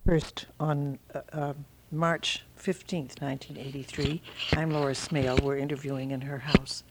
First, on March 15th, 1983, I'm Laura Smale. We're interviewing in her house.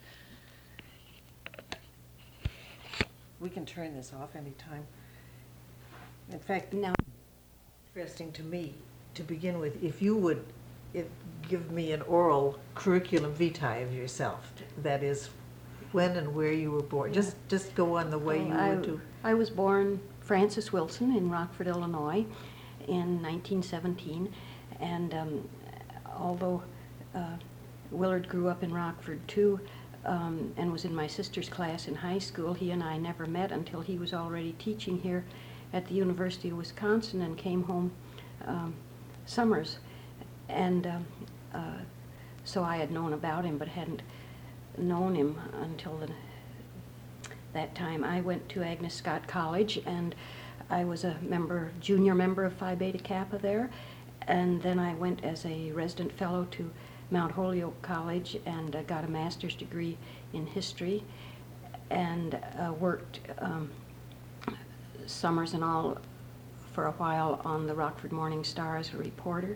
We can turn this off anytime. In fact, No. interesting to me, to begin with, if you would give me an oral curriculum vitae of yourself, that is, when and where you were born. Just go on the way you would do. I was born Frances Wilson in Rockford, Illinois, in 1917, and although Willard grew up in Rockford too, and was in my sister's class in high school, he and I never met until he was already teaching here at the University of Wisconsin and came home summers. And so I had known about him but hadn't known him until that time. I went to Agnes Scott College, and I was a junior member of Phi Beta Kappa there, and then I went as a resident fellow to Mount Holyoke College and got a master's degree in history, and worked summers and all for a while on the Rockford Morning Star as a reporter.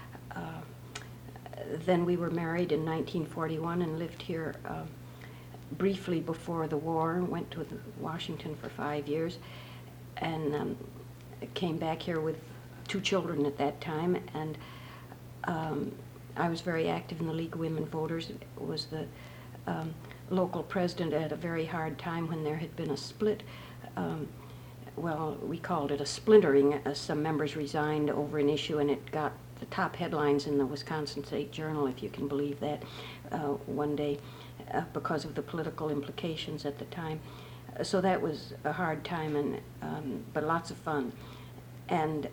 Then we were married in 1941 and lived here briefly before the war. Went to Washington for 5 years, and came back here with 2 children at that time. And I was very active in the League of Women Voters. Was the local president at a very hard time when there had been a split. Well, we called it a splintering. Some members resigned over an issue, and it got the top headlines in the Wisconsin State Journal, if you can believe that, one day because of the political implications at the time. So that was a hard time, and but lots of fun. And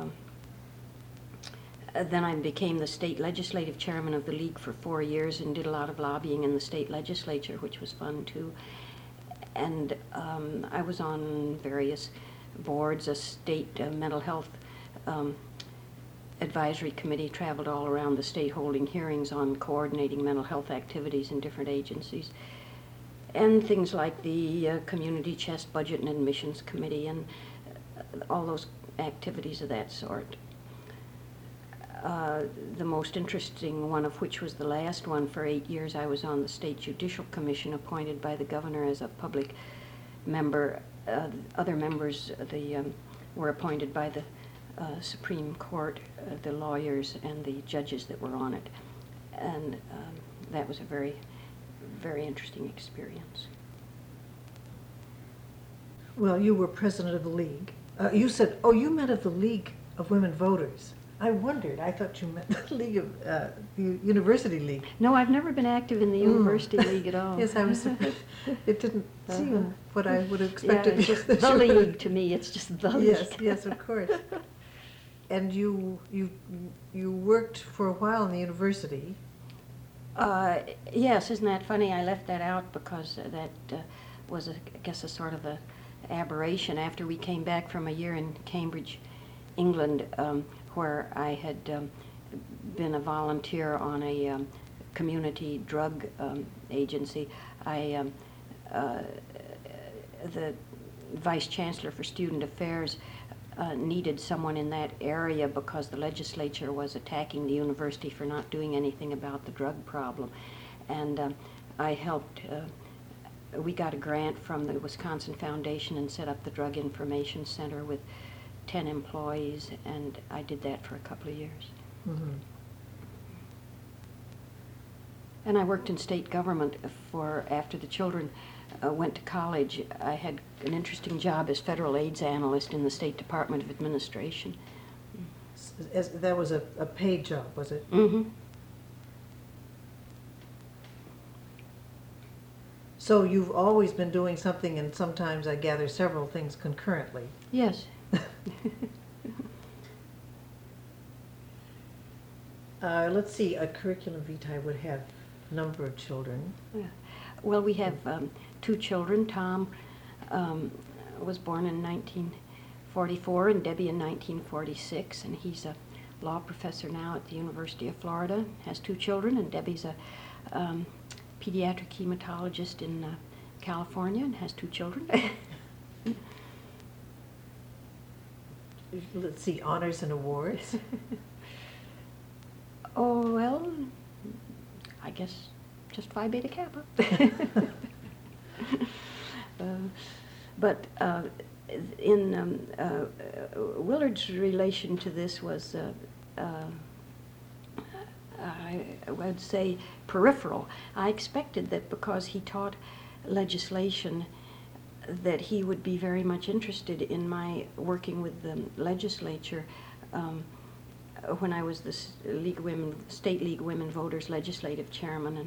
then I became the state legislative chairman of the League for 4 years and did a lot of lobbying in the state legislature, which was fun too. And I was on various boards, a state mental health advisory committee, traveled all around the state holding hearings on coordinating mental health activities in different agencies, and things like the community chest budget and admissions committee and all those activities of that sort. The most interesting one of which was the last one. For 8 years I was on the State Judicial Commission, appointed by the governor as a public member. Other members were appointed by the Supreme Court, the lawyers and the judges that were on it. And that was a very, very interesting experience. Well, you were president of the League. You said, you meant of the League of Women Voters. I wondered. I thought you meant the League of the University League. No, I've never been active in the University League at all. Yes, I was surprised. It didn't seem what I would have expected. Yeah, it's just the League to me. It's just the League. Yes, of course. And you worked for a while in the university. Yes, isn't that funny? I left that out because that was, I guess, a sort of a aberration after we came back from a year in Cambridge, England, where I had been a volunteer on a community drug agency. The Vice Chancellor for Student Affairs needed someone in that area because the legislature was attacking the university for not doing anything about the drug problem. And I helped, we got a grant from the Wisconsin Foundation and set up the Drug Information Center with 10 employees, and I did that for a couple of years. Mm-hmm. And I worked in state government after the children went to college. I had an interesting job as federal AIDS analyst in the State Department of Administration. That was a paid job, was it? Mm-hmm. So you've always been doing something, and sometimes I gather several things concurrently. Yes. Let's see, a curriculum vitae would have a number of children. Yeah. Well, we have 2 children. Tom was born in 1944 and Debbie in 1946, and he's a law professor now at the University of Florida, has 2 children, and Debbie's a pediatric hematologist in California and has 2 children. let's see, honors and awards? Oh, well, I guess just Phi Beta Kappa. But in Willard's relation to this was, I would say, peripheral. I expected that because he taught legislation that he would be very much interested in my working with the legislature when I was the State League of Women Voters legislative chairman.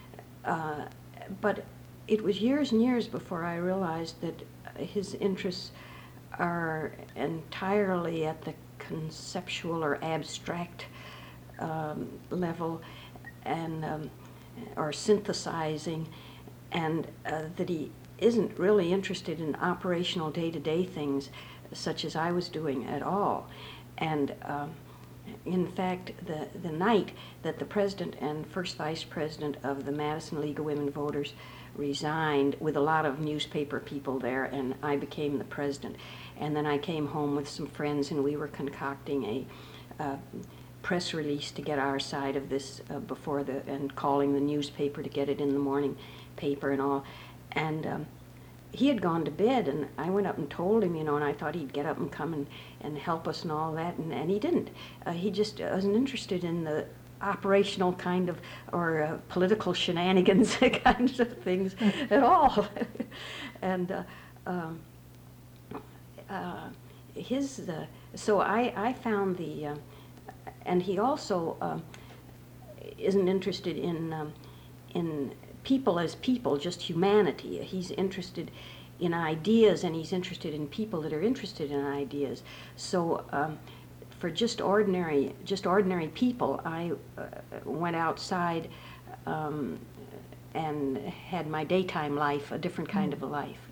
But it was years and years before I realized that his interests are entirely at the conceptual or abstract level, and or synthesizing, and that he isn't really interested in operational day-to-day things such as I was doing at all. And in fact, the night that the president and first vice president of the Madison League of Women Voters resigned, with a lot of newspaper people there, and I became the president. And then I came home with some friends, and we were concocting a press release to get our side of this and calling the newspaper to get it in the morning paper and all. And he had gone to bed, and I went up and told him, and I thought he'd get up and come and help us and all that, and he didn't. He just wasn't interested in the operational kind of, or political shenanigans kinds of things at all. And so I found and he also isn't interested in people as people, just humanity. He's interested in ideas, and he's interested in people that are interested in ideas. So for just ordinary people, I went outside and had my daytime life, a different kind of a life.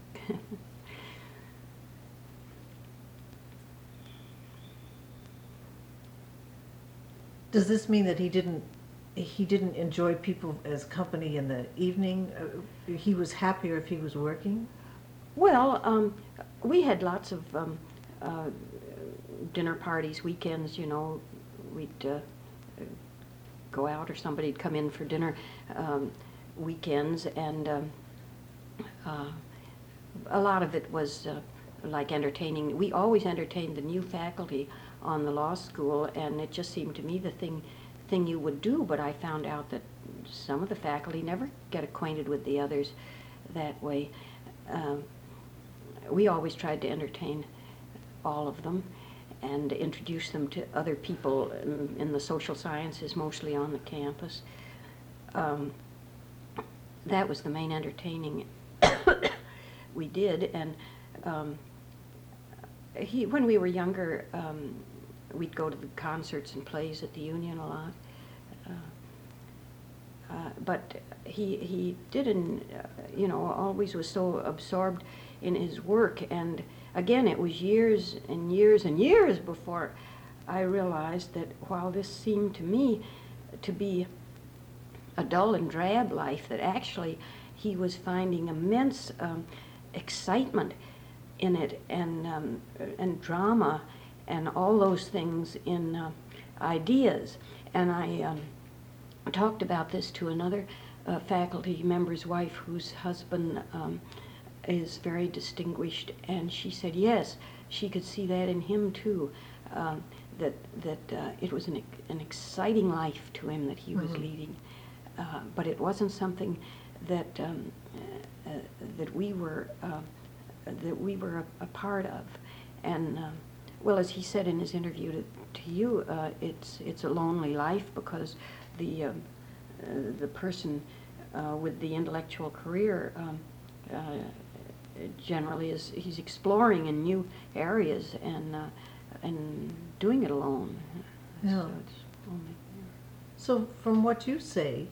Does this mean that he didn't enjoy people as company in the evening? He was happier if he was working? Well, we had lots of dinner parties, weekends, we'd go out, or somebody'd come in for dinner weekends, and a lot of it was like entertaining. We always entertained the new faculty on the law school, and it just seemed to me the thing you would do, but I found out that some of the faculty never get acquainted with the others that way. We always tried to entertain all of them and introduce them to other people in the social sciences, mostly on the campus. That was the main entertaining we did, and when we were younger, we'd go to the concerts and plays at the Union a lot. But he didn't, always was so absorbed in his work. And again, it was years and years and years before I realized that while this seemed to me to be a dull and drab life, that actually he was finding immense excitement in it, and drama and all those things in ideas. And I talked about this to another faculty member's wife whose husband is very distinguished, and she said yes, she could see that in him too, that it was an exciting life to him that he was leading, but it wasn't something that that we were a part of. And well, as he said in his interview to you, it's a lonely life, because the person with the intellectual career generally he's exploring in new areas and doing it alone. Yeah. So it's lonely. So from what you say,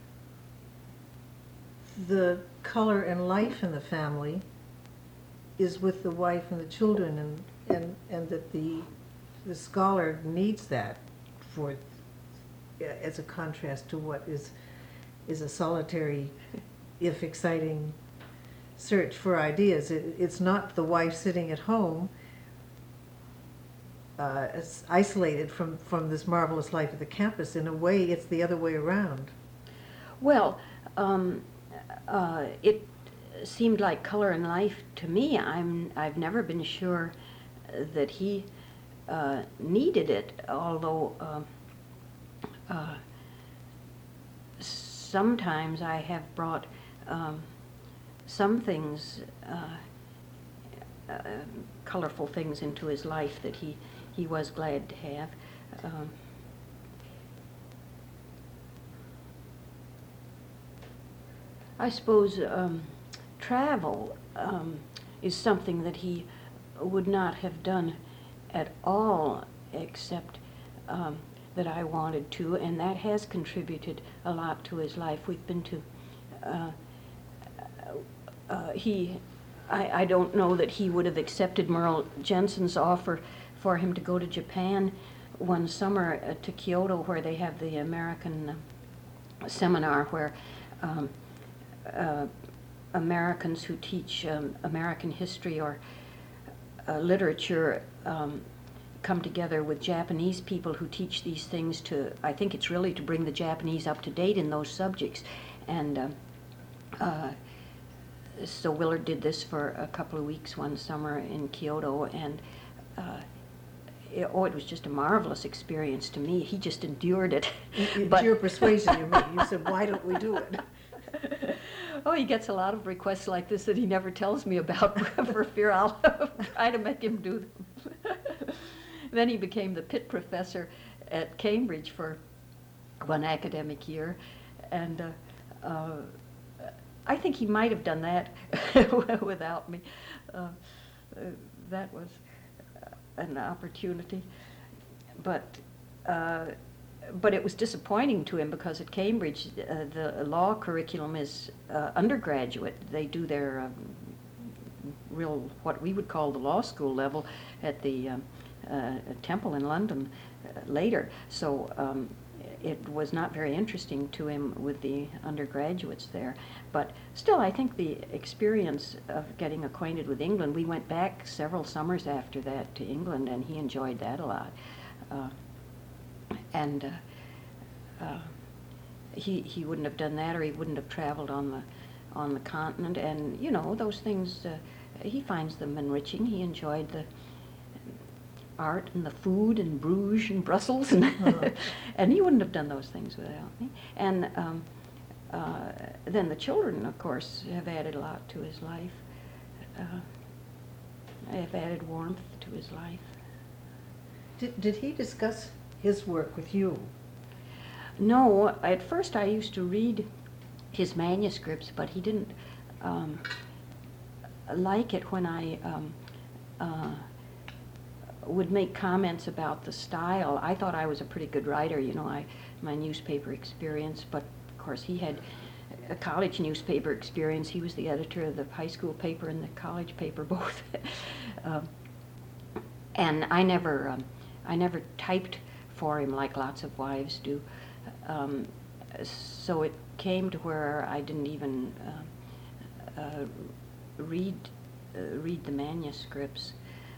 the color and life in the family is with the wife and the children, and that the scholar needs that for, as a contrast to what is a solitary, if exciting, search for ideas. It's not the wife sitting at home isolated from this marvelous life of the campus. In a way, it's the other way around. Well, it seemed like Color and Life to me. I've never been sure that he needed it, although sometimes I have brought some things, colorful things into his life that he was glad to have. I suppose travel is something that he would not have done at all, except that I wanted to, and that has contributed a lot to his life. We've been to, I don't know that he would have accepted Merle Jensen's offer for him to go to Japan one summer to Kyoto, where they have the American seminar where Americans who teach American history or literature come together with Japanese people who teach these things to, I think it's really to bring the Japanese up to date in those subjects. And so Willard did this for a couple of weeks one summer in Kyoto, and it was just a marvelous experience to me. He just endured it. It's your persuasion, you mean. You said, why don't we do it? Oh, he gets a lot of requests like this that he never tells me about for fear I'll try to make him do them. Then he became the Pitt professor at Cambridge for one academic year, and I think he might have done that without me. That was an opportunity, but it was disappointing to him because at Cambridge the law curriculum is undergraduate. They do their real, what we would call the law school level at the Temple in London later. So it was not very interesting to him with the undergraduates there. But still, I think the experience of getting acquainted with England, we went back several summers after that to England, and he enjoyed that a lot. He wouldn't have done that, or he wouldn't have traveled on the continent. And you know, those things, he finds them enriching. He enjoyed the art and the food and Bruges and Brussels, and and he wouldn't have done those things without me. And then the children, of course, have added a lot to his life. Have added warmth to his life. Did he discuss his work with you? No, at first I used to read his manuscripts, but he didn't like it when I would make comments about the style. I thought I was a pretty good writer, you know, my newspaper experience, but of course he had a college newspaper experience. He was the editor of the high school paper and the college paper both. And I never typed for him like lots of wives do. So it came to where I didn't even read the manuscripts.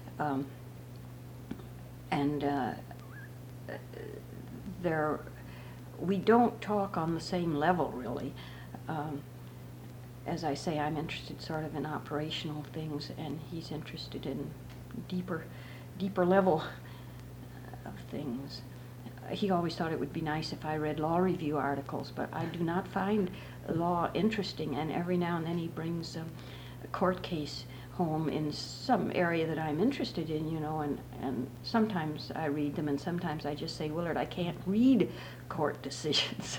We don't talk on the same level, really. As I say, I'm interested sort of in operational things, and he's interested in deeper level of things. He always thought it would be nice if I read law review articles, but I do not find law interesting, and every now and then he brings a court case home in some area that I'm interested in, you know, and sometimes I read them, and sometimes I just say, Willard, I can't read court decisions.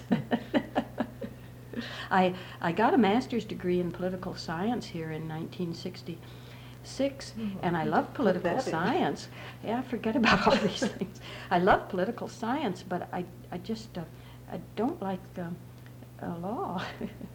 I got a master's degree in political science here in 1966, and I love political science. Yeah, forget about all these things. I love political science, but I just I don't like law.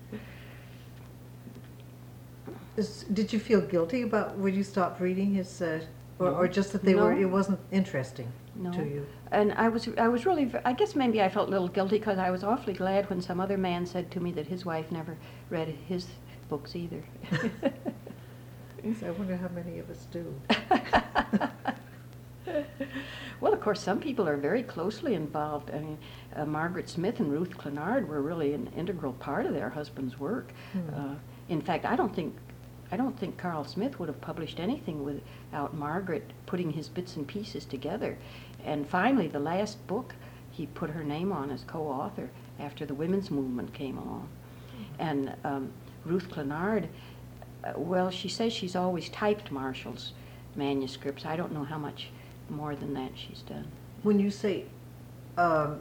Did you feel guilty about when you stopped reading his, or just that it wasn't interesting to you? And I was really, I guess maybe I felt a little guilty because I was awfully glad when some other man said to me that his wife never read his books either. So I wonder how many of us do. Well, of course, some people are very closely involved. I mean, Margaret Smith and Ruth Clenard were really an integral part of their husband's work. In fact, I don't think Carl Smith would have published anything without Margaret putting his bits and pieces together. And finally, the last book, he put her name on as co-author after the women's movement came along. And Ruth Clenard, well, she says she's always typed Marshall's manuscripts. I don't know how much more than that she's done. When you say, what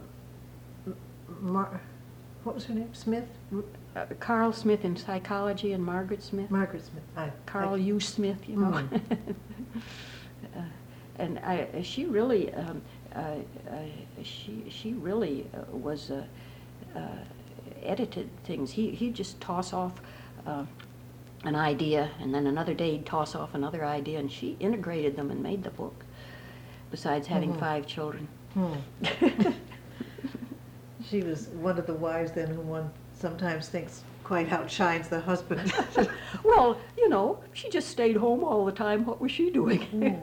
was her name? Smith? Carl Smith in psychology and Margaret Smith. Margaret Smith. Carl U. Smith, you know. And she really, she really was edited things. He'd just toss off an idea, and then another day he'd toss off another idea, and she integrated them and made the book, besides having 5 children. She was one of the wives then who one sometimes thinks quite outshines the husband. Well, you know, she just stayed home all the time. What was she doing?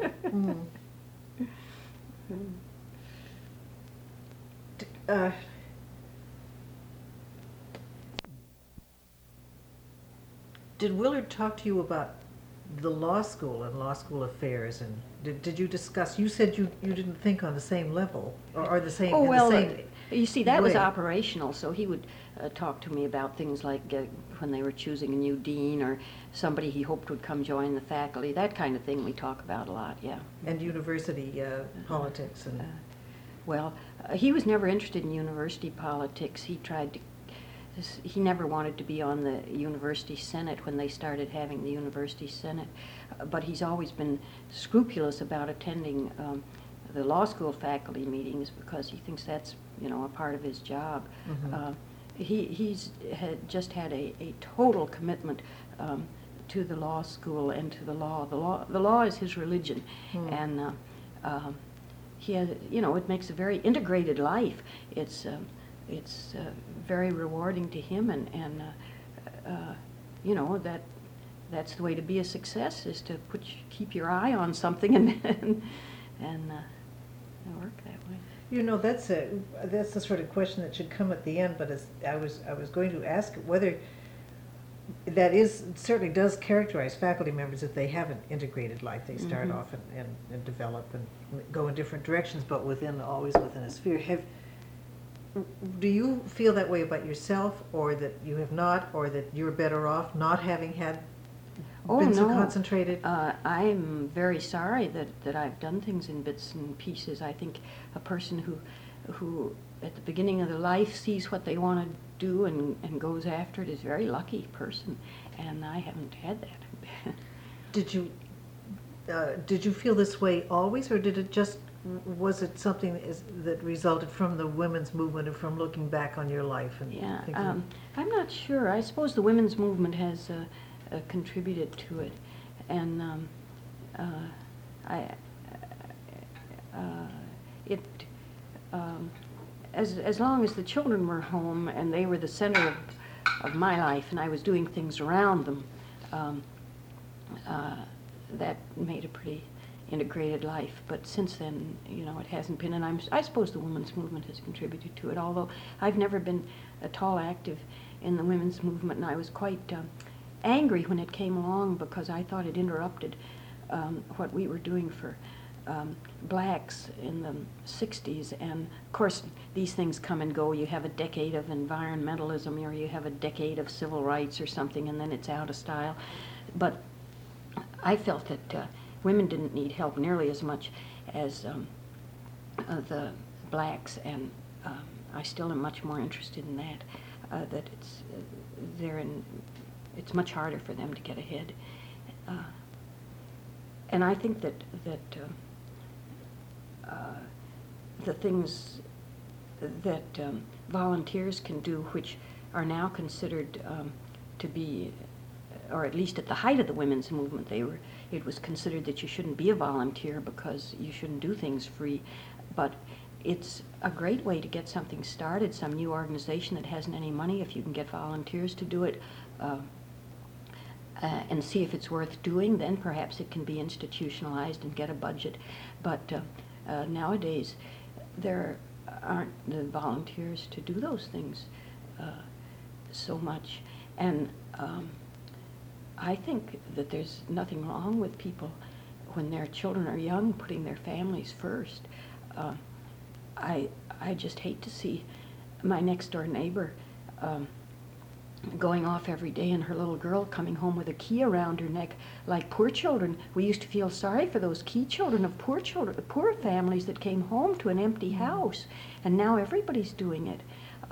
Did Willard talk to you about the law school and law school affairs, and did you discuss? You said you didn't think on the same level or the same. Oh well, in the same you see, that was way. Operational. So he would talk to me about things like when they were choosing a new dean or somebody he hoped would come join the faculty. That kind of thing we talk about a lot. Yeah. And university politics and. Well, he was never interested in university politics. He never wanted to be on the university senate when they started having the university senate, but he's always been scrupulous about attending the law school faculty meetings because he thinks that's, you know, a part of his job. He's just had a total commitment to the law school and to the law. The law is his religion, and he has, you know, it makes a very integrated life. It's very rewarding to him, and you know, that's the way to be a success, is to keep your eye on something and work that way. You know, that's the sort of question that should come at the end. But as I was going to ask whether that certainly does characterize faculty members if they have an integrated life. They start off and develop and go in different directions, but always within a sphere. Do you feel that way about yourself, or that you have not, or that you're better off not having been so concentrated? I'm very sorry that I've done things in bits and pieces. I think a person who at the beginning of their life sees what they want to do and goes after it is a very lucky person, and I haven't had that. Did you feel this way always, or was it something that resulted from the women's movement and from looking back on your life? And yeah, I'm not sure. I suppose the women's movement has contributed to it, and as long as the children were home and they were the center of my life, and I was doing things around them, that made a pretty integrated life. But since then, you know, it hasn't been, and I suppose the women's movement has contributed to it, although I've never been at all active in the women's movement, and I was quite angry when it came along because I thought it interrupted what we were doing for blacks in the 60s. And of course, these things come and go. You have a decade of environmentalism, or you have a decade of civil rights or something, and then it's out of style. But I felt that women didn't need help nearly as much as the blacks, and I still am much more interested in that. That it's much harder for them to get ahead, and I think that the things that volunteers can do, which are now considered to be, or at least at the height of the women's movement, it was considered that you shouldn't be a volunteer because you shouldn't do things free. But it's a great way to get something started, some new organization that hasn't any money, if you can get volunteers to do it. and see if it's worth doing, then perhaps it can be institutionalized and get a budget. But nowadays, there aren't the volunteers to do those things so much. And I think that there's nothing wrong with people, when their children are young, putting their families first. I just hate to see my next door neighbor going off every day and her little girl coming home with a key around her neck like poor children. We used to feel sorry for those key children, poor families that came home to an empty house, and now everybody's doing it.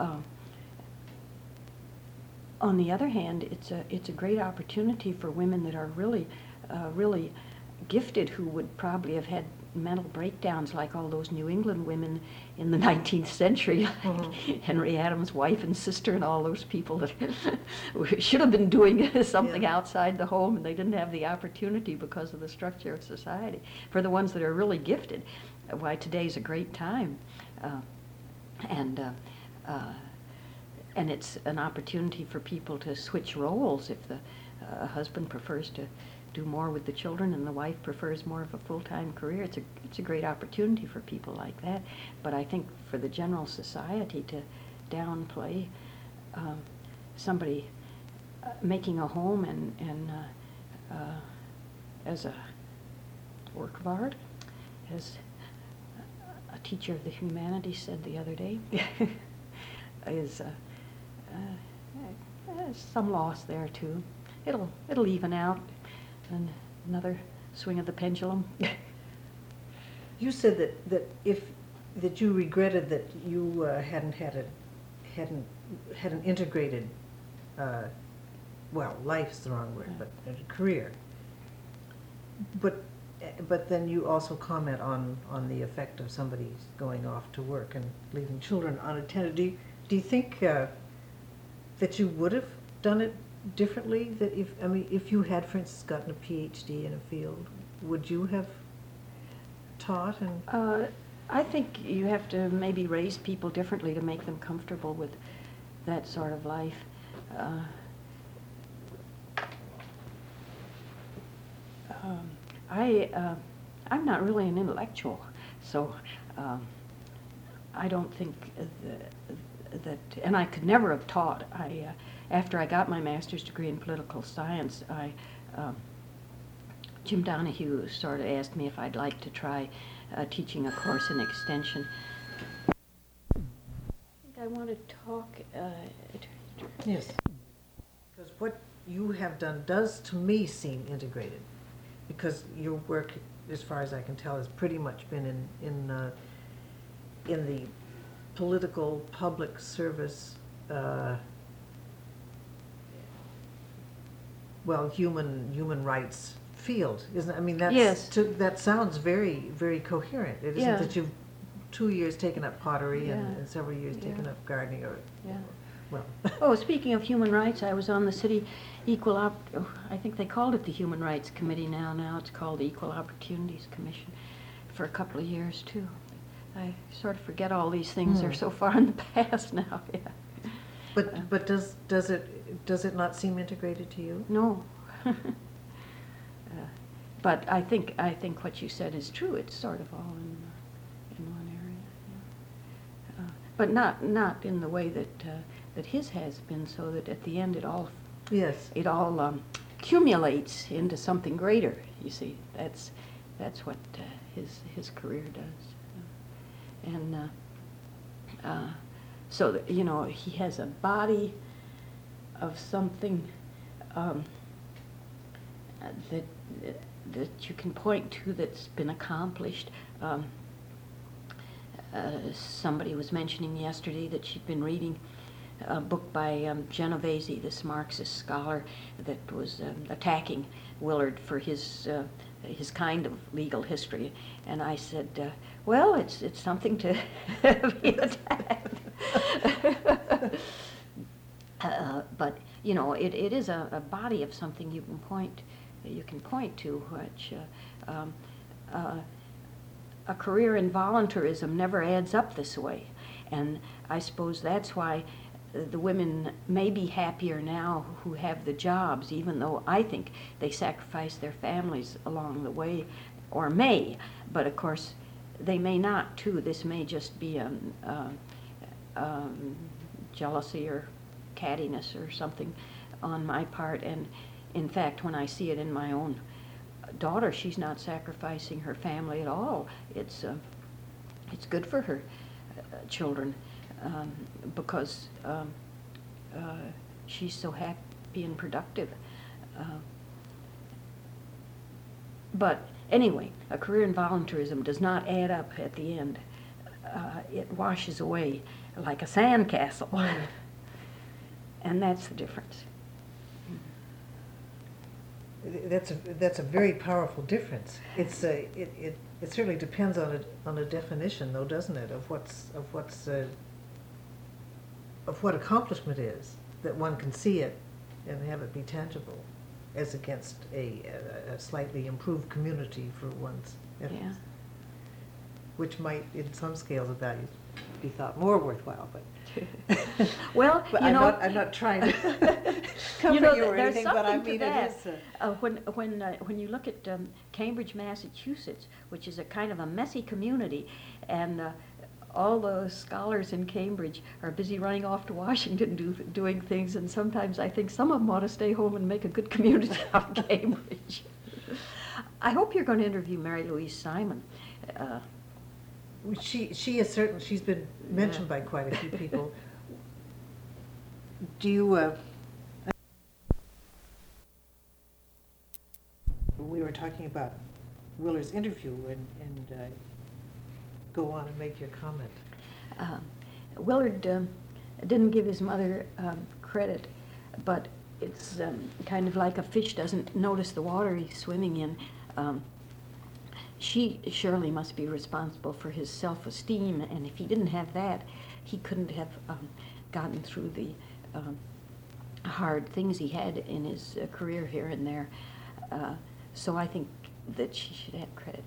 On the other hand, it's a great opportunity for women that are really gifted, who would probably have had mental breakdowns like all those New England women in the 19th century, Henry Adams' wife and sister, and all those people that should have been doing something outside the home, and they didn't have the opportunity because of the structure of society. For the ones that are really gifted, why, today's a great time. And it's an opportunity for people to switch roles if the husband prefers to do more with the children and the wife prefers more of a full-time career. It's a great opportunity for people like that. But I think for the general society to downplay somebody making a home and as a work of art, as a teacher of the humanities said the other day, is some loss there too. It'll even out. And another swing of the pendulum. You said that you regretted that you hadn't had an integrated, well, life's the wrong word, but a career. But then you also comment on the effect of somebody going off to work and leaving children unattended. Do you think that you would have done it differently? That if you had, for instance, gotten a PhD in a field, would you have taught? And I think you have to maybe raise people differently to make them comfortable with that sort of life. I'm not really an intellectual, so I don't think that, and I could never have taught. After I got my master's degree in political science, Jim Donahue sort of asked me if I'd like to try teaching a course in extension. I think I want to talk. Yes, because what you have done does, to me, seem integrated, because your work, as far as I can tell, has pretty much been in the political public service, human rights field, isn't it? I mean, that's, yes. That sounds very, very coherent. It isn't that you've 2 years taken up pottery and several years taken up gardening, or well. Oh, speaking of human rights, I was on the city I think they called it the Human Rights Committee now. Now it's called the Equal Opportunities Commission for a couple of years too. I sort of forget all these things. They're so far in the past now. Yeah. But does it not seem integrated to you? No. But I think what you said is true. It's sort of all in one area. Yeah. But not in the way that his has been, so that at the end it all accumulates into something greater. You see, that's what his career does. And so that, he has a body of something that you can point to that's been accomplished. Somebody was mentioning yesterday that she'd been reading a book by Genovese, this Marxist scholar that was attacking Willard for his kind of legal history, and I said, well, it's something to be attacked. But it is a body of something you can point to, which a career in volunteerism never adds up this way, and I suppose that's why the women may be happier now who have the jobs, even though I think they sacrifice their families along the way, or may, but of course they may not too. This may just be jealousy or cattiness or something on my part, and in fact when I see it in my own daughter, she's not sacrificing her family at all. It's good for her children, because she's so happy and productive. But anyway, a career in volunteerism does not add up at the end. It washes away like a sandcastle. And that's the difference. That's a very powerful difference. It's it certainly depends on a definition, though, doesn't it, of what accomplishment is, that one can see it and have it be tangible, as against a slightly improved community for one's efforts, Yeah. which might, in some scales of value, be thought more worthwhile. But Well, but you I'm know, not trying to comfort you or there's anything, but I something to mean that. it is. When you look at Cambridge, Massachusetts, which is a kind of a messy community, and all those scholars in Cambridge are busy running off to Washington doing things, and sometimes I think some of them ought to stay home and make a good community out of Cambridge. I hope you're going to interview Mary Louise Simon. She is certain. She's been mentioned by quite a few people. Do you? We were talking about Willard's interview, and go on and make your comment. Willard didn't give his mother credit, but it's kind of like a fish doesn't notice the water he's swimming in. She surely must be responsible for his self-esteem, and if he didn't have that, he couldn't have gotten through the hard things he had in his career here and there. So I think that she should have credit.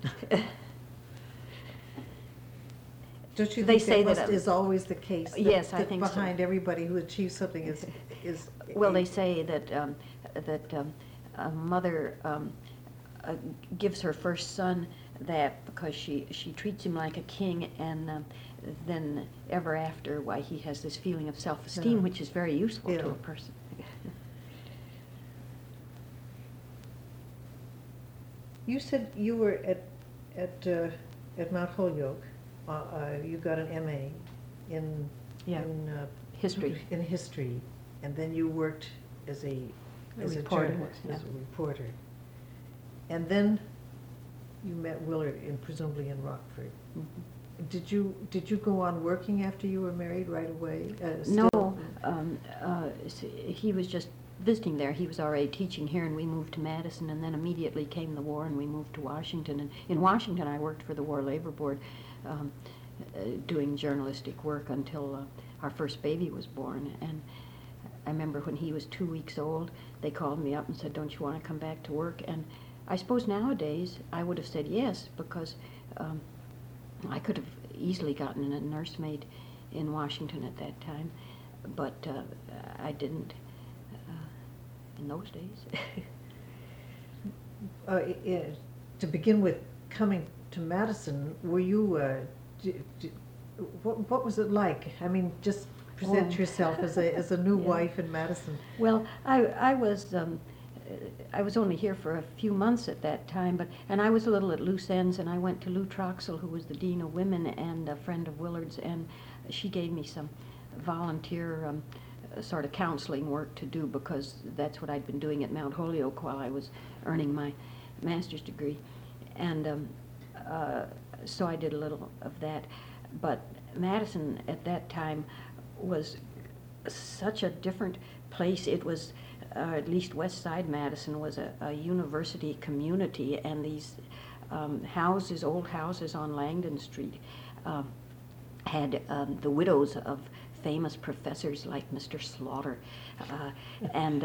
Don't you They think say that that, is always the case? Yes, I that think so. behind everybody who achieves something is Well, they say that a mother gives her first son that because she treats him like a king, and then ever after, why he has this feeling of self-esteem, Yeah. which is very useful Yeah. to a person. You said you were at Mount Holyoke. You got an MA in Yeah. History. In history, and then you worked as a reporter, journalist, yeah. as a reporter, and then you met Willard presumably in Rockford. Mhm. Did you go on working after you were married right away? No, Still? he was just visiting there. He was already teaching here, and we moved to Madison, and then immediately came the war, and we moved to Washington. And in Washington, I worked for the War Labor Board, doing journalistic work until our first baby was born. And I remember when he was 2 weeks old, they called me up and said, "Don't you want to come back to work?" And I suppose nowadays I would have said yes, because I could have easily gotten a nursemaid in Washington at that time, but I didn't in those days. To begin with, coming to Madison, were you? What was it like? I mean, just present Oh. yourself as a new Yeah. wife in Madison. Well, I was only here for a few months at that time, and I was a little at loose ends, and I went to Lou Troxell, who was the dean of women and a friend of Willard's, and she gave me some volunteer sort of counseling work to do, because that's what I'd been doing at Mount Holyoke while I was earning my master's degree, and so I did a little of that. But Madison at that time was such a different place. It was at least West Side Madison was a university community, and these houses, old houses on Langdon Street, had the widows of famous professors like Mr. Slaughter, and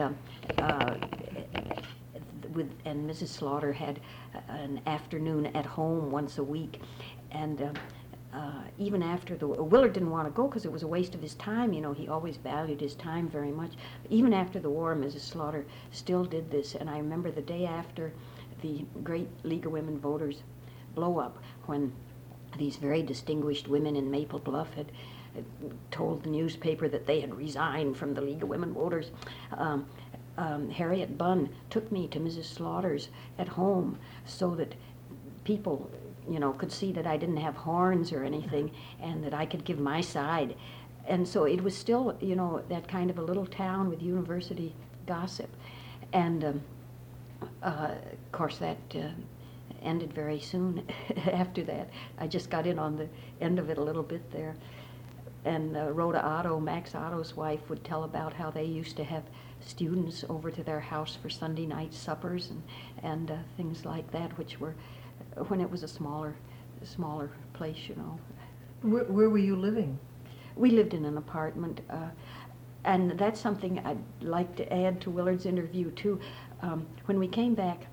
Mrs. Slaughter had an afternoon at home once a week, and even after Willard didn't want to go because it was a waste of his time. You know, he always valued his time very much. Even after the war, Mrs. Slaughter still did this. And I remember the day after the great League of Women Voters blow up, when these very distinguished women in Maple Bluff had told the newspaper that they had resigned from the League of Women Voters. Harriet Bunn took me to Mrs. Slaughter's at home so that people, you know, could see that I didn't have horns or anything, and that I could give my side. And so it was still, you know, that kind of a little town with university gossip. And of course that ended very soon after that. I just got in on the end of it a little bit there. And Rhoda Otto, Max Otto's wife, would tell about how they used to have students over to their house for Sunday night suppers and things like that, which were when it was a smaller place, you know. Where were you living? We lived in an apartment, and that's something I'd like to add to Willard's interview too. When we came back,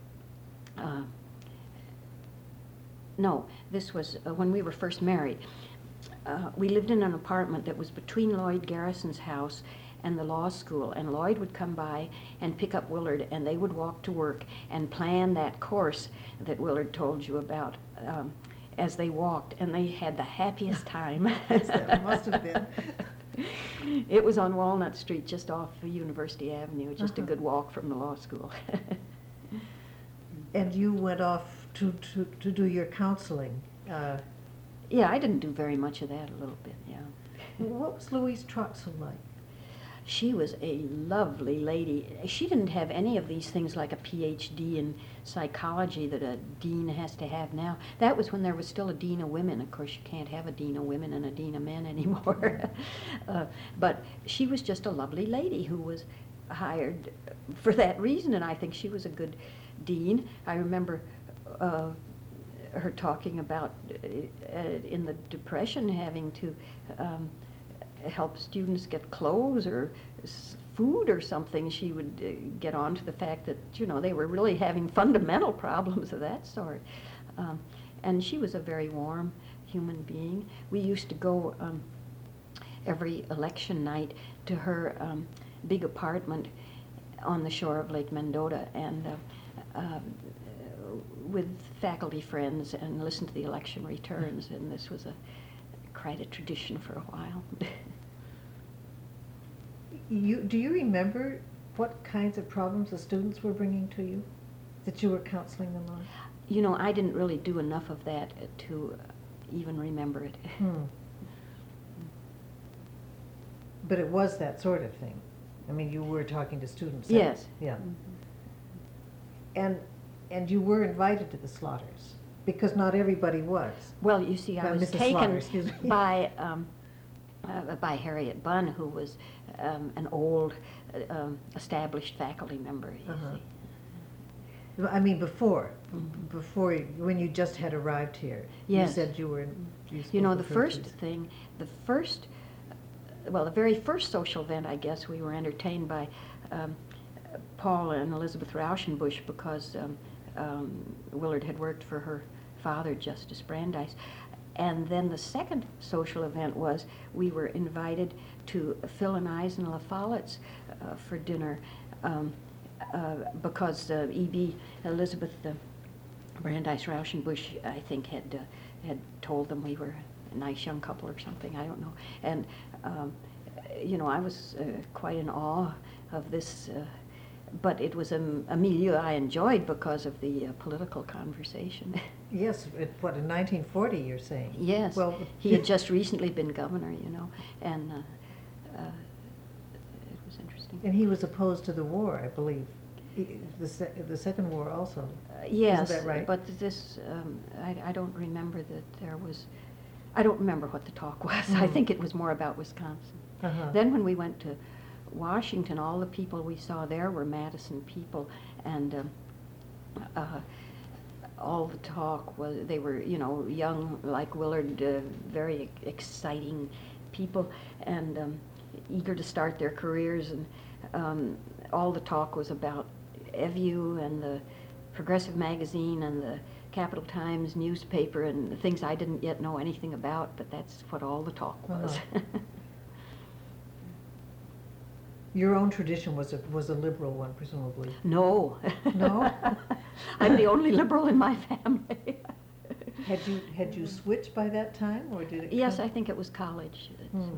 no, this was when we were first married. We lived in an apartment that was between Lloyd Garrison's house and the law school, and Lloyd would come by and pick up Willard, and they would walk to work and plan that course that Willard told you about as they walked, and they had the happiest time. Yes, that must have been. It was on Walnut Street, just off University Avenue, just a good walk from the law school. And you went off to do your counseling. Yeah, I didn't do very much of that, a little bit, yeah. What was Louise Troxel like? She was a lovely lady. She didn't have any of these things like a PhD in psychology that a dean has to have now. That was when there was still a dean of women. Of course, you can't have a dean of women and a dean of men anymore. But she was just a lovely lady who was hired for that reason, and I think she was a good dean. I remember her talking about in the Depression having to help students get clothes or food or something. She would get on to the fact that, you know, they were really having fundamental problems of that sort. And she was a very warm human being. We used to go every election night to her big apartment on the shore of Lake Mendota, and with faculty friends, and listen to the election returns, and this was quite a tradition for a while. Do you remember what kinds of problems the students were bringing to you that you were counseling them on? You know, I didn't really do enough of that to even remember it. But it was that sort of thing. I mean, you were talking to students. Yes. Yeah. And you were invited to the Slaughters, because not everybody was. Well, you see, I was Mrs. Slaughter, taken excuse me. by Harriet Bunn, who was an old, established faculty member. You see. I mean, before, when you just had arrived here. Yes. You said you were. You know, the very first social event, I guess, we were entertained by Paul and Elizabeth Rauschenbusch, because Willard had worked for her father, Justice Brandeis. And then the second social event was we were invited to Phil and Eisen La Follett's for dinner, because E.B. Elizabeth Brandeis Rauschenbusch, I think, had told them we were a nice young couple or something, I don't know. And, you know, I was quite in awe of this, but it was a milieu I enjoyed because of the political conversation. Yes, in 1940 you're saying? Yes. Well, he had just recently been governor, you know, and it was interesting. And he was opposed to the war, I believe. The Second War also. Yes. Isn't that right? But this, I don't remember that there was, I don't remember what the talk was. I think it was more about Wisconsin. Then when we went to Washington, all the people we saw there were Madison people, and all the talk was, they were, you know, young like Willard, very exciting people, and eager to start their careers, and all the talk was about EVU and the Progressive Magazine and the Capital Times newspaper and things I didn't yet know anything about, but that's what all the talk was. Your own tradition was a liberal one, presumably. No. No? I'm the only liberal in my family. Had you switched by that time, or did it? Yes, I think it was college.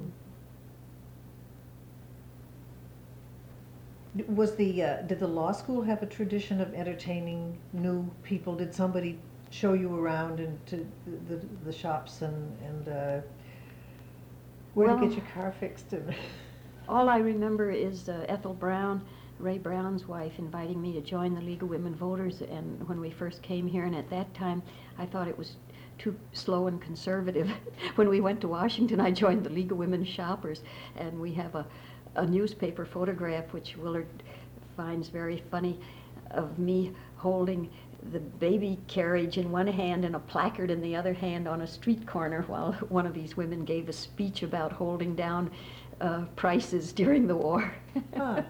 Did the law school have a tradition of entertaining new people? Did somebody show you around into the shops and where to get your car fixed? All I remember is Ethel Brown, Ray Brown's wife, inviting me to join the League of Women Voters, and when we first came here, and at that time I thought it was too slow and conservative. When we went to Washington, I joined the League of Women Shoppers, and we have a newspaper photograph which Willard finds very funny of me holding the baby carriage in one hand and a placard in the other hand on a street corner while one of these women gave a speech about holding down prices during the war. Huh.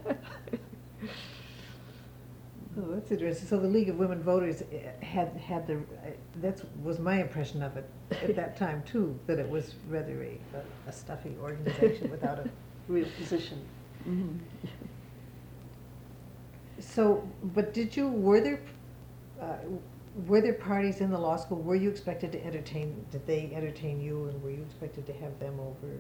Oh, that's interesting. So the League of Women Voters had that was my impression of it at that time too, that it was rather a stuffy organization without a real position. Mm-hmm. So, but were there parties in the law school? Were you expected to entertain? Did they entertain you, and were you expected to have them over?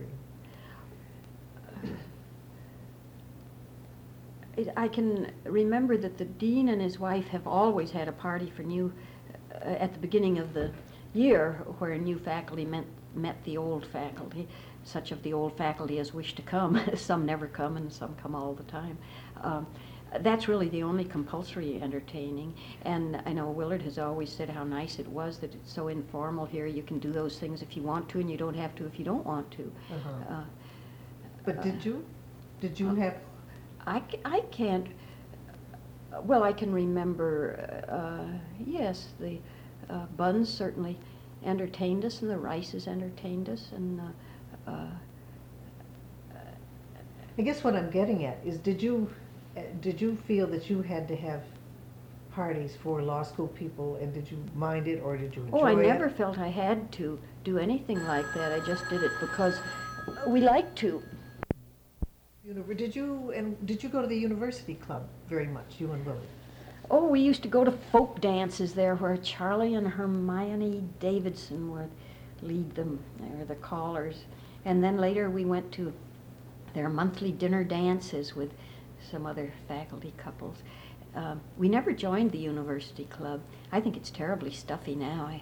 I can remember that the dean and his wife have always had a party for new, at the beginning of the year, where new faculty met the old faculty, such of the old faculty as wish to come. Some never come and some come all the time. That's really the only compulsory entertaining. And I know Willard has always said how nice it was that it's so informal here. You can do those things if you want to, and you don't have to if you don't want to. Uh-huh. But did you have? I can't, well, I can remember, yes, the Buns certainly entertained us, and the Rices entertained us, and I guess what I'm getting at is, did you feel that you had to have parties for law school people, and did you mind it, or did you enjoy it? Oh, I never felt I had to do anything like that. I just did it because we liked to. Did you go to the university club very much, you and Willie? Oh, we used to go to folk dances there where Charlie and Hermione Davidson would lead them. They were the callers. And then later we went to their monthly dinner dances with some other faculty couples. We never joined the university club. I think it's terribly stuffy now.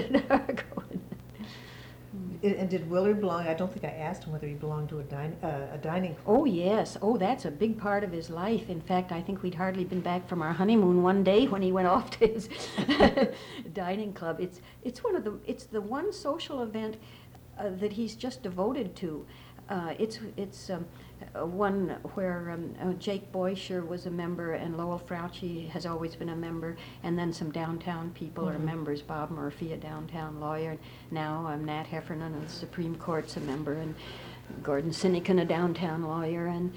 And did Willard belong? I don't think I asked him whether he belonged to a dining club. Oh, yes. Oh, that's a big part of his life. In fact, I think we'd hardly been back from our honeymoon one day when he went off to his dining club. It's the one social event that he's just devoted to. It's one where Jake Boysher was a member, and Lowell Frauchi has always been a member, and then some downtown people are members. Bob Murphy, a downtown lawyer, and now Nat Heffernan of the Supreme Court's a member, and Gordon Sinekin, a downtown lawyer, and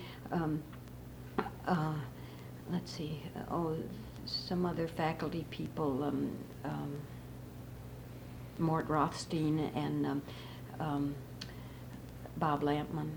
let's see, some other faculty people, Mort Rothstein and Bob Lampman.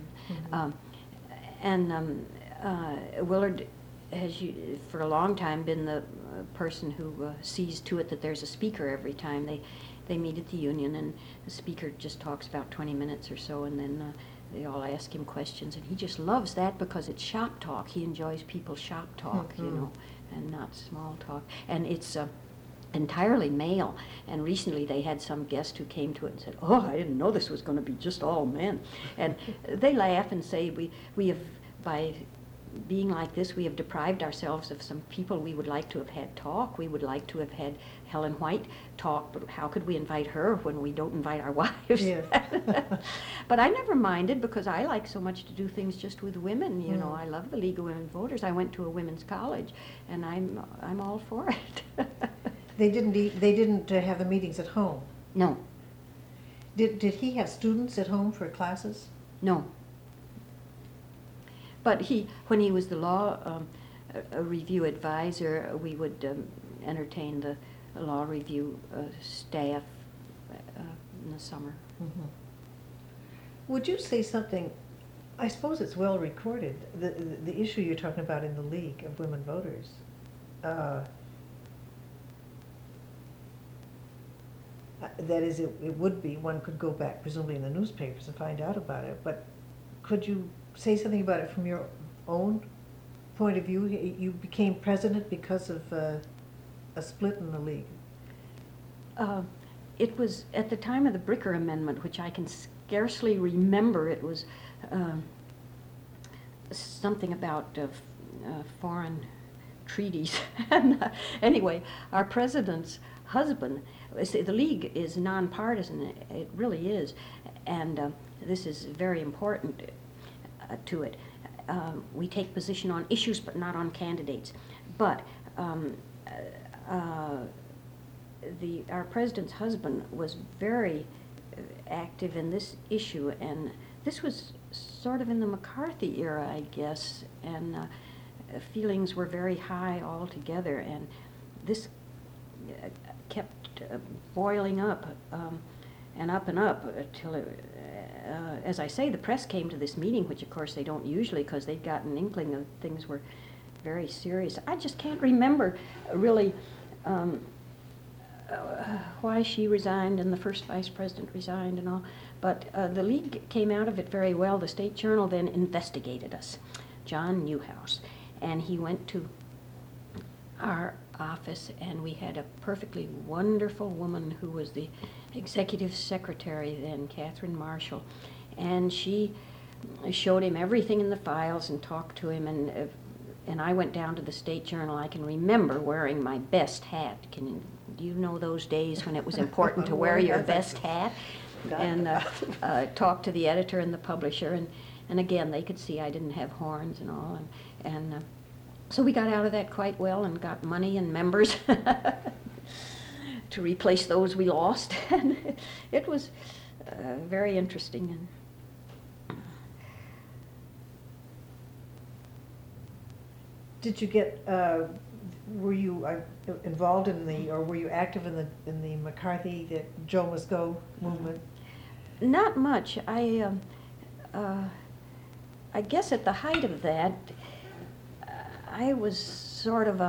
Willard has for a long time been the person who sees to it that there's a speaker every time they meet at the union, and the speaker just talks about 20 minutes or so, and then they all ask him questions, and he just loves that because it's shop talk. He enjoys people's shop talk, you know, and not small talk. And it's entirely male, and recently they had some guest who came to it and said, "Oh, I didn't know this was going to be just all men." And they laugh and say, we have, by being like this, we have deprived ourselves of some people we would like to have had talk. We would like to have had Helen White talk, but how could we invite her when we don't invite our wives? Yes. But I never minded, because I like so much to do things just with women. You know, I love the League of Women Voters. I went to a women's college, and I'm all for it. They didn't have the meetings at home? No. Did he have students at home for classes? No. But when he was the law review advisor, we would entertain the law review staff in the summer. Mhm. Would you say something, I suppose it's well recorded, the issue you're talking about in the League of Women Voters. That is, it would be, one could go back presumably in the newspapers and find out about it, but could you say something about it from your own point of view? You became president because of a split in the League. It was at the time of the Bricker Amendment, which I can scarcely remember. It was something about foreign treaties. And, anyway, our president's husband, the League is nonpartisan, it really is, and this is very important to it. We take position on issues but not on candidates. But our president's husband was very active in this issue, and this was sort of in the McCarthy era, I guess, and feelings were very high altogether, and this kept boiling up and up until as I say, the press came to this meeting, which of course they don't usually, because they'd got an inkling of things were very serious. I just can't remember really why she resigned and the first vice president resigned and all, but the League came out of it very well. The State Journal then investigated us, John Newhouse, and he went to our office, and we had a perfectly wonderful woman who was the executive secretary then, Catherine Marshall, and she showed him everything in the files and talked to him, and I went down to the State Journal. I can remember wearing my best hat. Do you know those days when it was important to wear your best hat? And talked to the editor and the publisher, and again, they could see I didn't have horns and all, and so we got out of that quite well and got money and members to replace those we lost. And it was very interesting. Did you get, were you involved in were you active in the McCarthy, the Joe Must Go movement? Not much. I guess at the height of that, I was sort of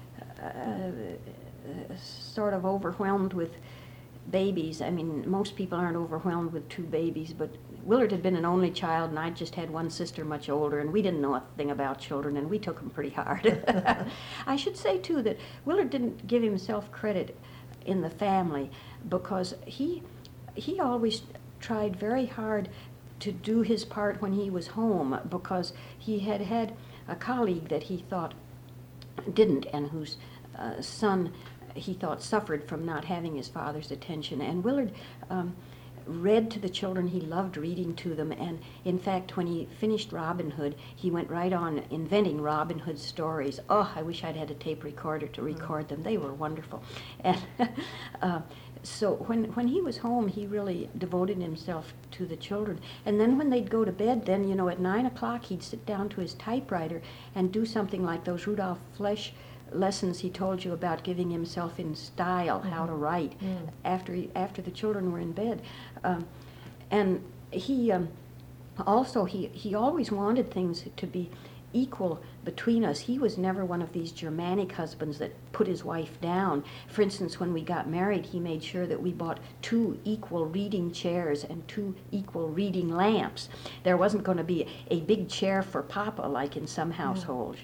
overwhelmed with babies. I mean, most people aren't overwhelmed with 2 babies, but Willard had been an only child, and I just had one sister much older, and we didn't know a thing about children, and we took them pretty hard. I should say, too, that Willard didn't give himself credit in the family, because he always tried very hard to do his part when he was home, because he had a colleague that he thought didn't, and whose son he thought suffered from not having his father's attention. And Willard read to the children. He loved reading to them, and in fact, when he finished Robin Hood, he went right on inventing Robin Hood stories. Oh, I wish I'd had a tape recorder to record them. They were wonderful. And so when he was home, he really devoted himself to the children. And then when they'd go to bed, then, at 9 o'clock, he'd sit down to his typewriter and do something like those Rudolph Flesch lessons he told you about, giving himself in style, how to write, after the children were in bed. And he also, he always wanted things to be equal between us. He was never one of these Germanic husbands that put his wife down. For instance, when we got married, he made sure that we bought 2 equal reading chairs and 2 equal reading lamps. There wasn't going to be a big chair for Papa like in some households,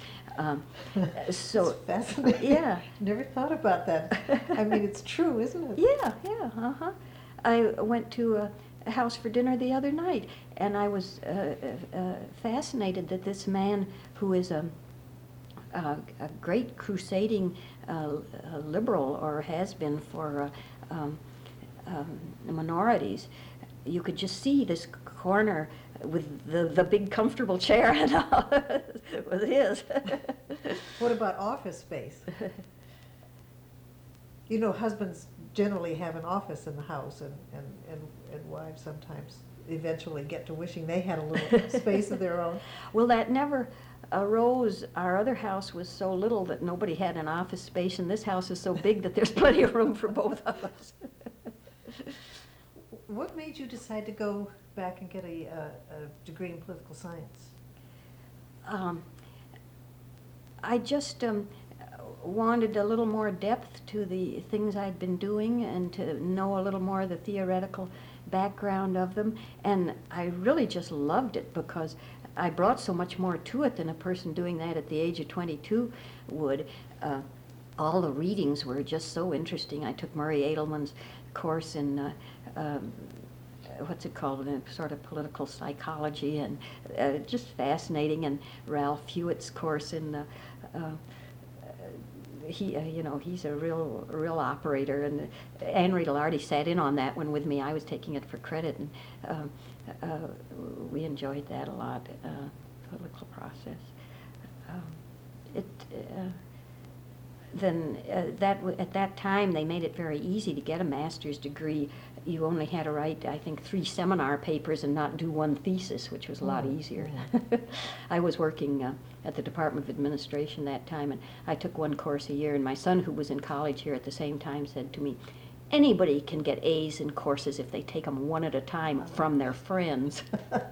So it's fascinating. Yeah. Never thought about that. I mean, it's true, isn't it? Yeah. I went to a house for dinner the other night, and I was fascinated that this man, who is a great crusading liberal, or has been for minorities, you could just see this corner with the big comfortable chair and all was his. What about office space? Husbands generally have an office in the house, and wives sometimes eventually get to wishing they had a little space of their own. Well, that never arose, our other house was so little that nobody had an office space, and this house is so big that there's plenty of room for both of us. What made you decide to go back and get a degree in political science? I just wanted a little more depth to the things I'd been doing and to know a little more of the theoretical background of them. And I really just loved it because I brought so much more to it than a person doing that at the age of 22 would. All the readings were just so interesting. I took Murray Edelman's course in what's it called, sort of political psychology, and just fascinating. And Ralph Hewitt's course in he's a real operator. And Anne Riedel sat in on that one with me. I was taking it for credit, and we enjoyed that a lot. Political process. At that time, they made it very easy to get a master's degree. You only had to write, I think, 3 seminar papers and not do 1 thesis, which was a lot easier. I was working at the Department of Administration that time, and I took 1 course a year, and my son, who was in college here at the same time, said to me, anybody can get A's in courses if they take them 1 at a time from their friends.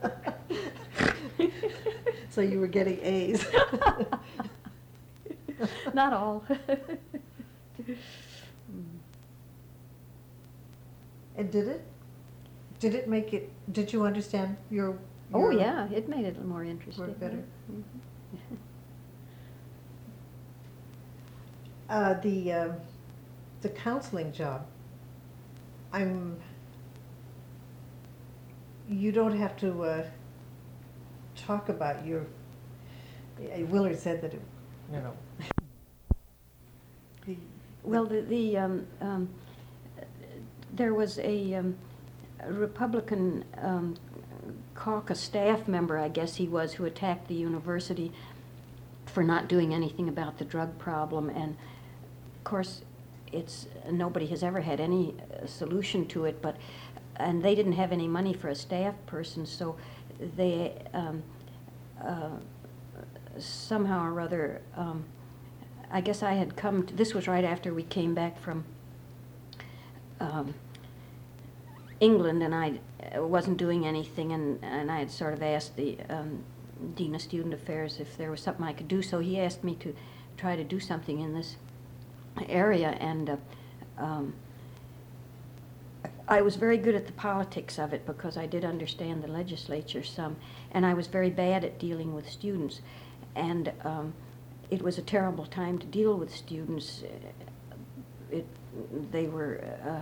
So you were getting A's. Not all. And did it? Did it make it, did you understand your Oh yeah, it made it more interesting. work better? Mm-hmm. The counseling job, you don't have to talk about your, Willard said that it, Well, there was a Republican caucus staff member, I guess he was, who attacked the university for not doing anything about the drug problem. And of course, nobody has ever had any solution to it. And they didn't have any money for a staff person, so they somehow or other. I guess I had come to, this was right after we came back from England, and I wasn't doing anything, and I had sort of asked the Dean of Student Affairs if there was something I could do, so he asked me to try to do something in this area, and I was very good at the politics of it because I did understand the legislature some, and I was very bad at dealing with students, and it was a terrible time to deal with students. They were,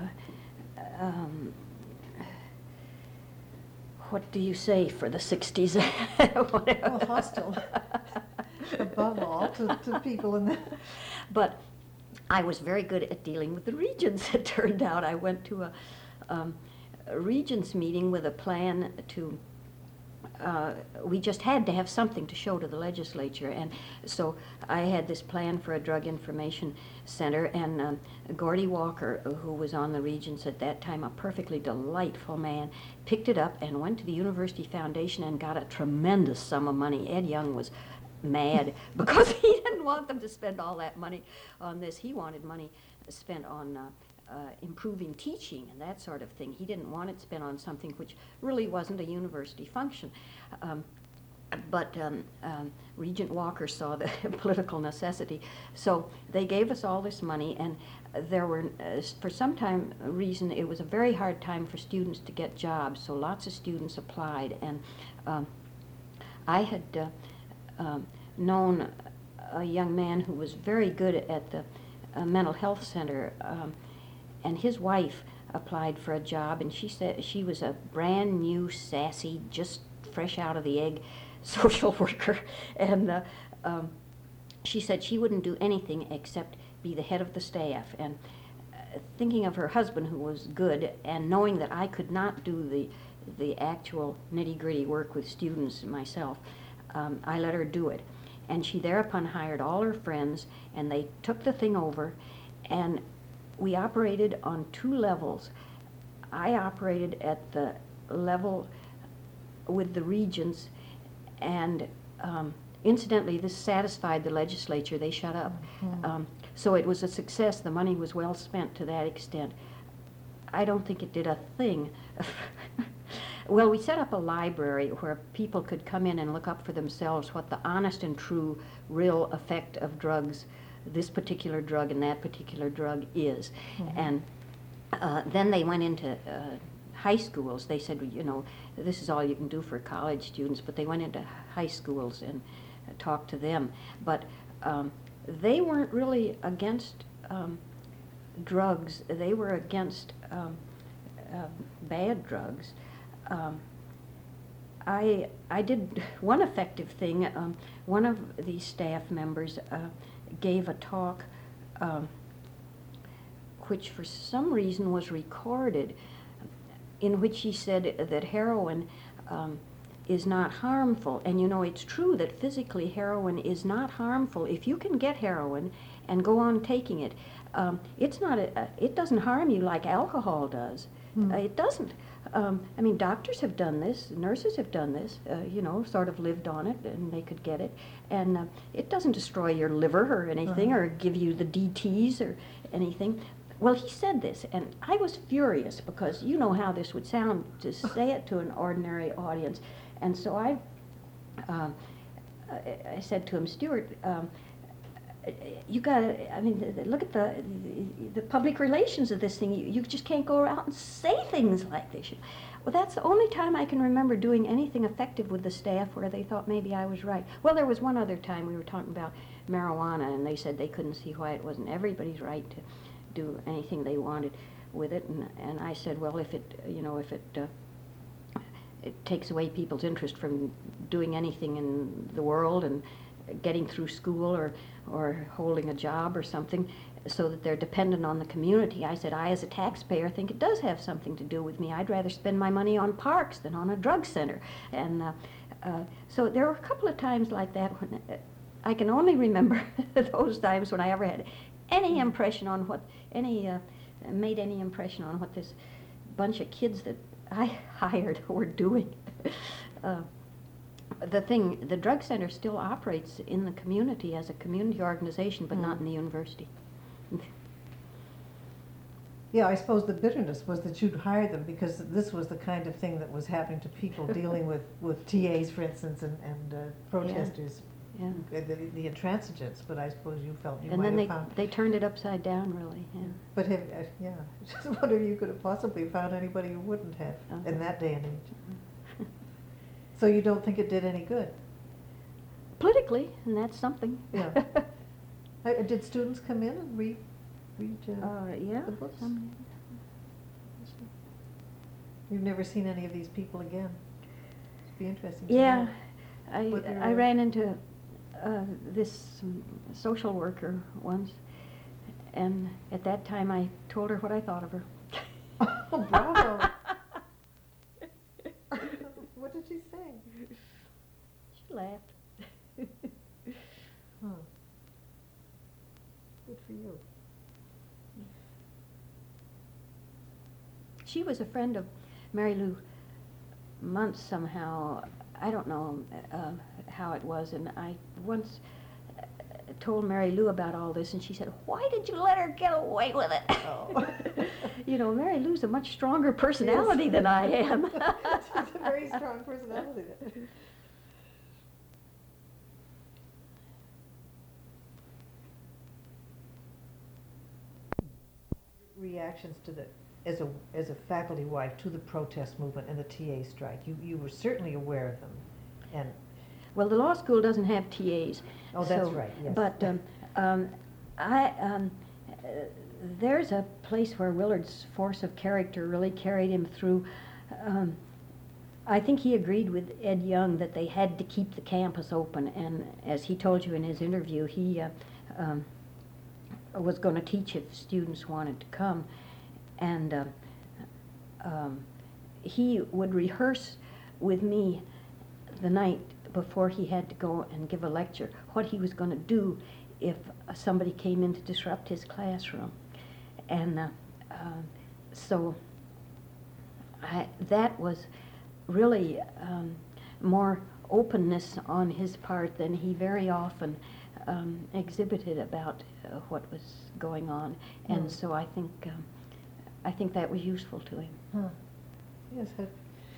what do you say for the 60s? Well, hostile, above all, to people in the... But I was very good at dealing with the regents, it turned out. I went to a regents meeting with a plan to we just had to have something to show to the legislature, and so I had this plan for a drug information center, and Gordy Walker, who was on the Regents at that time, a perfectly delightful man, picked it up and went to the University Foundation and got a tremendous sum of money. Ed Young was mad because he didn't want them to spend all that money on this. He wanted money spent on improving teaching and that sort of thing. He didn't want it spent on something which really wasn't a university function. But Regent Walker saw the political necessity. So they gave us all this money, and there were, for some reason, it was a very hard time for students to get jobs, so lots of students applied. And I had known a young man who was very good at the mental health center, and his wife applied for a job, and she said she was a brand new, sassy, just fresh out of the egg social worker, and she said she wouldn't do anything except be the head of the staff. And thinking of her husband, who was good, and knowing that I could not do the actual nitty-gritty work with students myself, I let her do it. And she thereupon hired all her friends, and they took the thing over, and we operated on 2 levels. I operated at the level with the regents, and incidentally, this satisfied the legislature. They shut up. So it was a success. The money was well spent to that extent. I don't think it did a thing. Well, we set up a library where people could come in and look up for themselves what the honest and true, real effect of drugs, this particular drug and that particular drug is. And then they went into high schools. They said, you know, this is all you can do for college students, but they went into high schools and talked to them. But they weren't really against drugs. They were against bad drugs. I did one effective thing. One of the staff members gave a talk which for some reason was recorded, in which he said that heroin is not harmful. And you know, it's true that physically heroin is not harmful. If you can get heroin and go on taking it, it's not it doesn't harm you like alcohol does. It doesn't. I mean, doctors have done this, nurses have done this, you know, sort of lived on it, and they could get it. And it doesn't destroy your liver or anything, or give you the DTs or anything. Well, he said this, and I was furious, because you know how this would sound to say it to an ordinary audience. And so I said to him, Stuart, you gotta, I mean, look at the public relations of this thing. You just can't go around and say things like this. Well, that's the only time I can remember doing anything effective with the staff where they thought maybe I was right. Well, there was one other time we were talking about marijuana, and they said they couldn't see why it wasn't everybody's right to do anything they wanted with it. And I said, well, if it, you know, if it takes away people's interest from doing anything in the world and getting through school or holding a job or something, so that they're dependent on the community. I said, I as a taxpayer think it does have something to do with me. I'd rather spend my money on parks than on a drug center. And so there were a couple of times like that when I can only remember those times when I ever had any impression on what, made any impression on what this bunch of kids that I hired were doing. The drug center still operates in the community as a community organization, but not in the university. Yeah, I suppose the bitterness was that you'd hired them because this was the kind of thing that was happening to people dealing with TAs, for instance, and protesters, Yeah. the intransigence. But I suppose you felt you And might then have found. they turned it upside down, really. Yeah. But just wonder if you could have possibly found anybody who wouldn't have in that day and age. So you don't think it did any good? Politically, and that's something. Yeah. Did students come in and read Yeah. the books? You've never seen any of these people again? It'd be interesting to Yeah, know. I ran into this social worker once, and at that time I told her what I thought of her. Oh, bravo! What did she say? She laughed. Huh. Good for you. She was a friend of Mary Lou Muntz somehow. I don't know how it was, and I once told Mary Lou about all this, and she said, "Why did you let her get away with it?" Oh. You know, Mary Lou's a much stronger personality than I am. She's a very strong personality. Reactions to as a faculty wife, to the protest movement and the TA strike. You were certainly aware of them, and Well, the law school doesn't have TAs. oh, that's right. Yes. But there's a place where Willard's force of character really carried him through. I think he agreed with Ed Young that they had to keep the campus open, and as he told you in his interview, he was going to teach if students wanted to come, and he would rehearse with me the night before he had to go and give a lecture what he was going to do if somebody came in to disrupt his classroom. And so that was really more openness on his part than he very often exhibited about what was going on, and so I think that was useful to him. Huh. Yes, it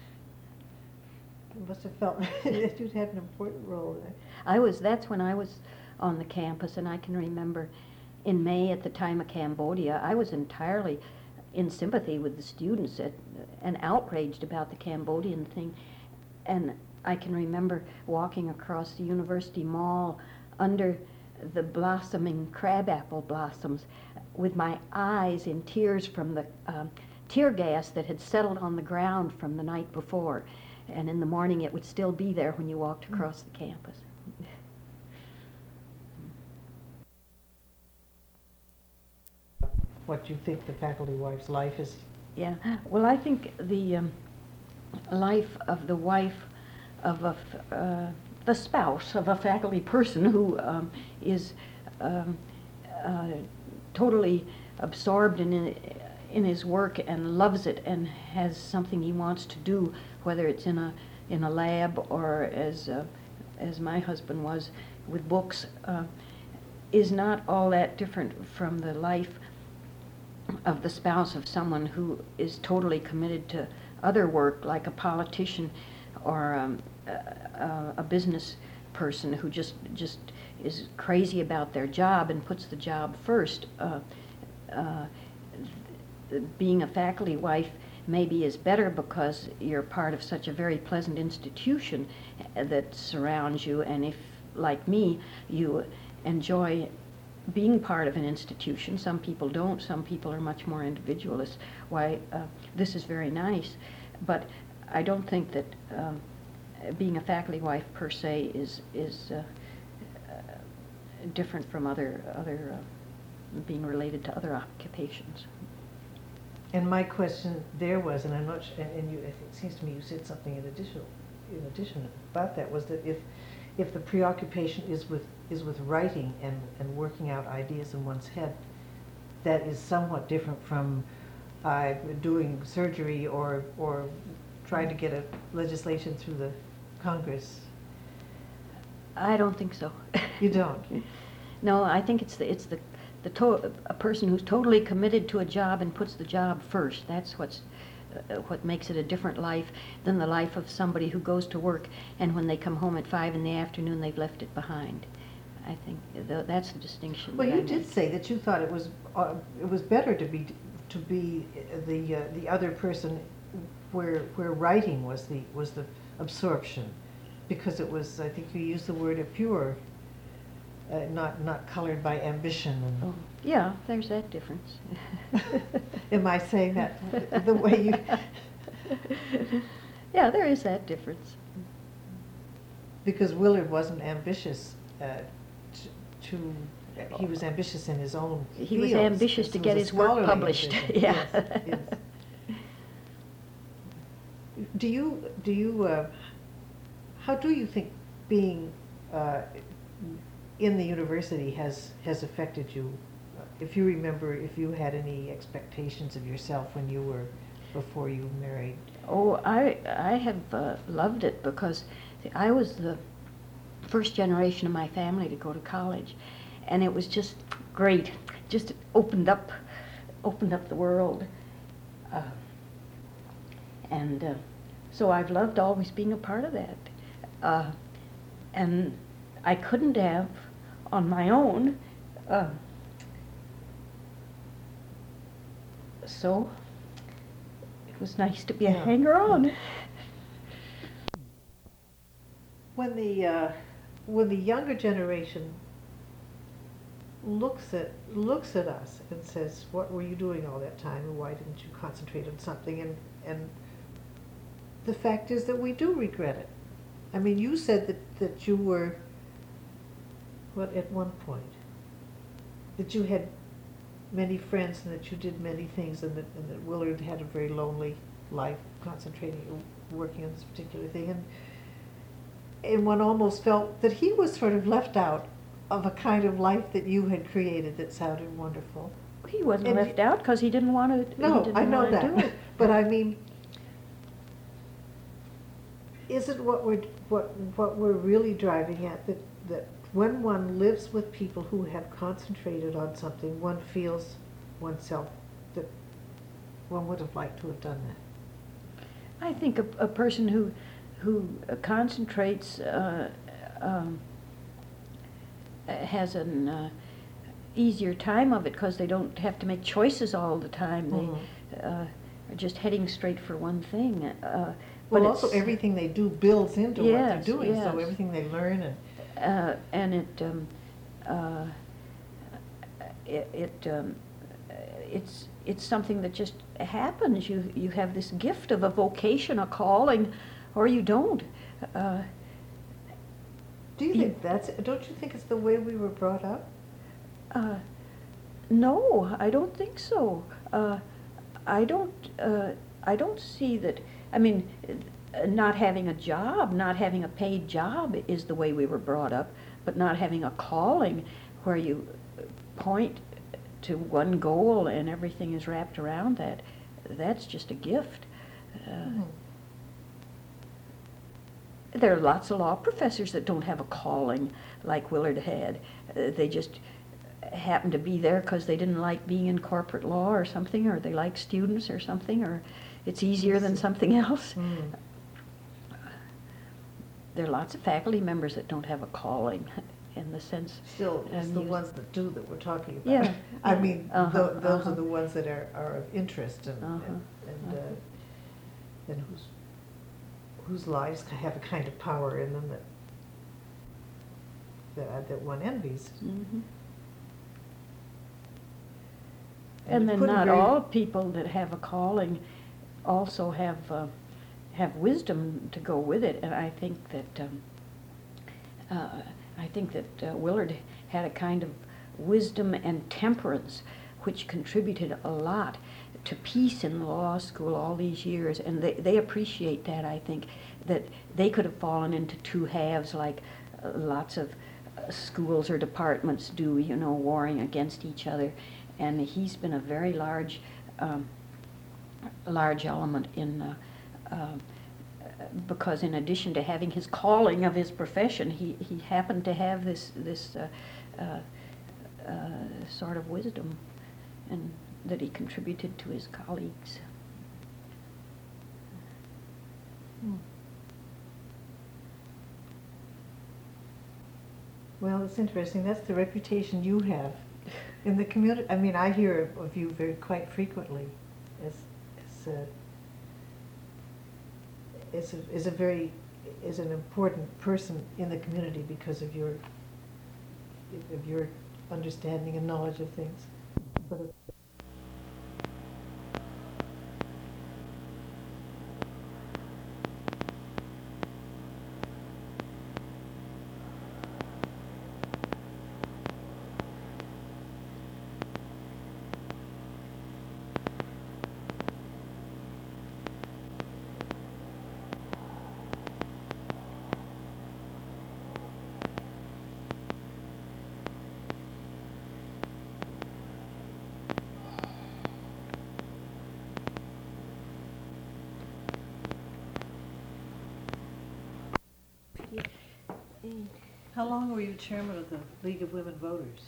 must have felt that you'd had an important role in it. That's when I was on the campus, and I can remember in May at the time of Cambodia, I was entirely in sympathy with the students and outraged about the Cambodian thing. And I can remember walking across the University Mall under the blossoming crabapple blossoms with my eyes in tears from the tear gas that had settled on the ground from the night before. And in the morning it would still be there when you walked across the campus. What you think the faculty wife's life is? Yeah, well, I think the life of the wife of the spouse of a faculty person who is totally absorbed in his work and loves it and has something he wants to do, whether it's in a lab or as my husband was with books, is not all that different from the life of the spouse of someone who is totally committed to other work, like a politician or a business person who just is crazy about their job and puts the job first. Being a faculty wife maybe is better because you're part of such a very pleasant institution that surrounds you, and if, like me, you enjoy being part of an institution. Some people don't. Some people are much more individualist. Why, this is very nice, but I don't think that being a faculty wife per se is different from other being related to other occupations. And my question there was, and I'm not sure, and you, it seems to me you said something in addition about that, was that if the preoccupation is with writing and working out ideas in one's head, that is somewhat different from doing surgery or trying to get a legislation through the Congress. I don't think so. You don't? No, I think it's a person who's totally committed to a job and puts the job first. That's what makes it a different life than the life of somebody who goes to work and when they come home at 5 p.m, they've left it behind. I think that's the distinction. Well, you did say that you thought it was better to be the other person where writing was the absorption, because it was, I think you used the word pure, not colored by ambition. Oh, yeah, there's that difference. Am I saying that the way you? Yeah, there is that difference. Because Willard wasn't ambitious he was ambitious in his own fields. He was ambitious to get his work published. Yeah. Yes. Do you how do you think being in the university has affected you? If you remember, if you had any expectations of yourself when you were, before you married? Oh, I have loved it because I was the first generation of my family to go to college, and it was just great. Just opened up the world, and so I've loved always being a part of that. And I couldn't have on my own. So it was nice to be a hanger-on. When the younger generation looks at us and says, "What were you doing all that time, and why didn't you concentrate on something?" And the fact is that we do regret it. I mean, you said that you were, what, at one point, that you had many friends and that you did many things, and that Willard had a very lonely life concentrating, working on this particular thing, and one almost felt that he was sort of left out of a kind of life that you had created that sounded wonderful. He wasn't left out because he didn't want to. No, I know that, but I mean, isn't what we're really driving at, that when one lives with people who have concentrated on something, one feels oneself that one would have liked to have done that? I think a person who concentrates has an easier time of it because they don't have to make choices all the time. They are just heading straight for one thing. But Well, also everything they do builds into what they're Yes, doing, so yes. everything they learn and it's something that just happens. You have this gift of a vocation, a calling, or you don't. Do you think don't you think it's the way we were brought up? No, I don't think so. I don't see that. I mean, not having a job, not having a paid job is the way we were brought up, but not having a calling where you point to one goal and everything is wrapped around that, that's just a gift. There are lots of law professors that don't have a calling like Willard had. They just happened to be there because they didn't like being in corporate law or something, or they like students or something, or it's easier than something else. There are lots of faculty members that don't have a calling in the sense. Still, it's the ones that do that we're talking about. Yeah. I mean, those Uh-huh. are the ones that are of interest and whose lives have a kind of power in them that one envies. Mhm. And And it then couldn't not very- all people that have a calling also have wisdom to go with it, and I think that Willard had a kind of wisdom and temperance which contributed a lot to peace in the law school all these years, and they appreciate that. I think that they could have fallen into two halves like lots of schools or departments do, warring against each other, and he's been a very large element in because in addition to having his calling of his profession, he happened to have this sort of wisdom, and that he contributed to his colleagues. Well, it's interesting. That's the reputation you have in the community. I mean, I hear of you quite frequently as an important person in the community because of your understanding and knowledge of things. How long were you chairman of the League of Women Voters?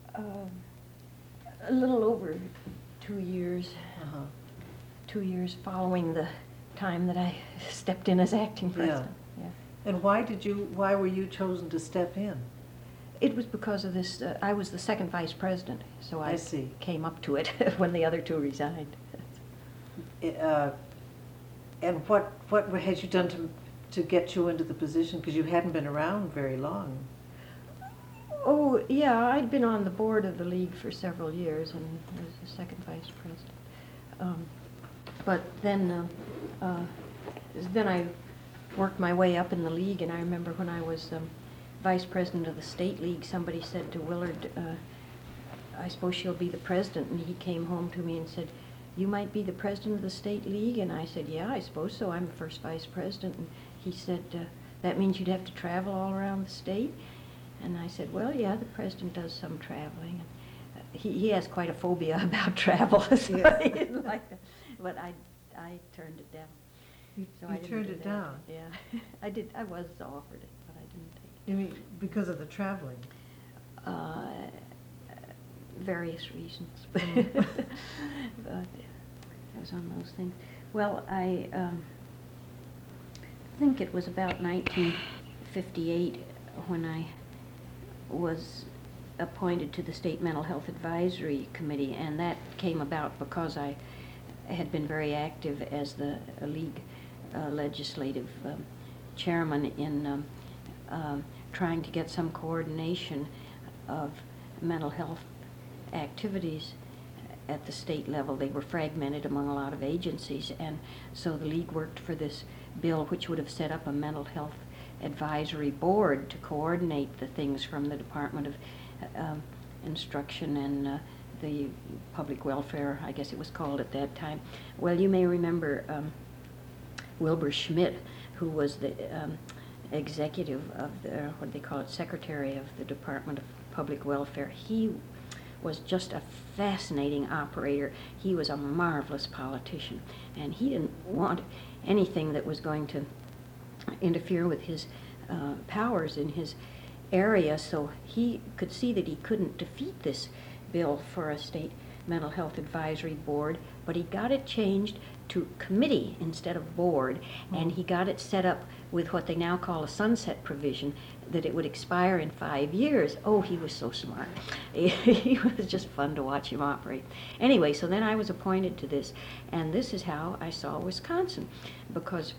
A little over 2 years. Uh-huh. 2 years following the time that I stepped in as acting president. Yeah. And why were you chosen to step in? It was because of this, I was the second vice president, so I I see. came up to it when the other two resigned. And what had you done to get you into the position? Because you hadn't been around very long. Oh, yeah, I'd been on the board of the league for several years and was the second vice president. But then I worked my way up in the league, and I remember when I was vice president of the state league, somebody said to Willard, I suppose she'll be the president, and he came home to me and said, you might be the president of the state league? And I said, yeah, I suppose so. I'm the first vice president. And he said, that means you'd have to travel all around the state? And I said, well, yeah, the president does some traveling. He has quite a phobia about travel, so Yes. he didn't like that. But I turned it down. You So I didn't turned do it that. down. Yeah, I did, I was offered it, but I didn't take You mean because of the traveling? it. Various reasons. Mm. But it was on those things. Well, I think it was about 1958 when I was appointed to the State Mental Health Advisory Committee, and that came about because I had been very active as the league legislative chairman in trying to get some coordination of mental health activities at the state level. They were fragmented among a lot of agencies, and so the league worked for this bill which would have set up a mental health advisory board to coordinate the things from the Department of Instruction and the Public Welfare, I guess it was called at that time. Well, you may remember Wilbur Schmidt, who was the executive of the, what do they call it, secretary of the Department of Public Welfare. He was just a fascinating operator. He was a marvelous politician, and he didn't want anything that was going to interfere with his powers in his area, so he could see that he couldn't defeat this bill for a state mental health advisory board, but he got it changed to committee instead of board, and he got it set up with what they now call a sunset provision, that it would expire in 5 years. Oh, he was so smart. He was just fun to watch him operate. Anyway, so then I was appointed to this, and this is how I saw Wisconsin, because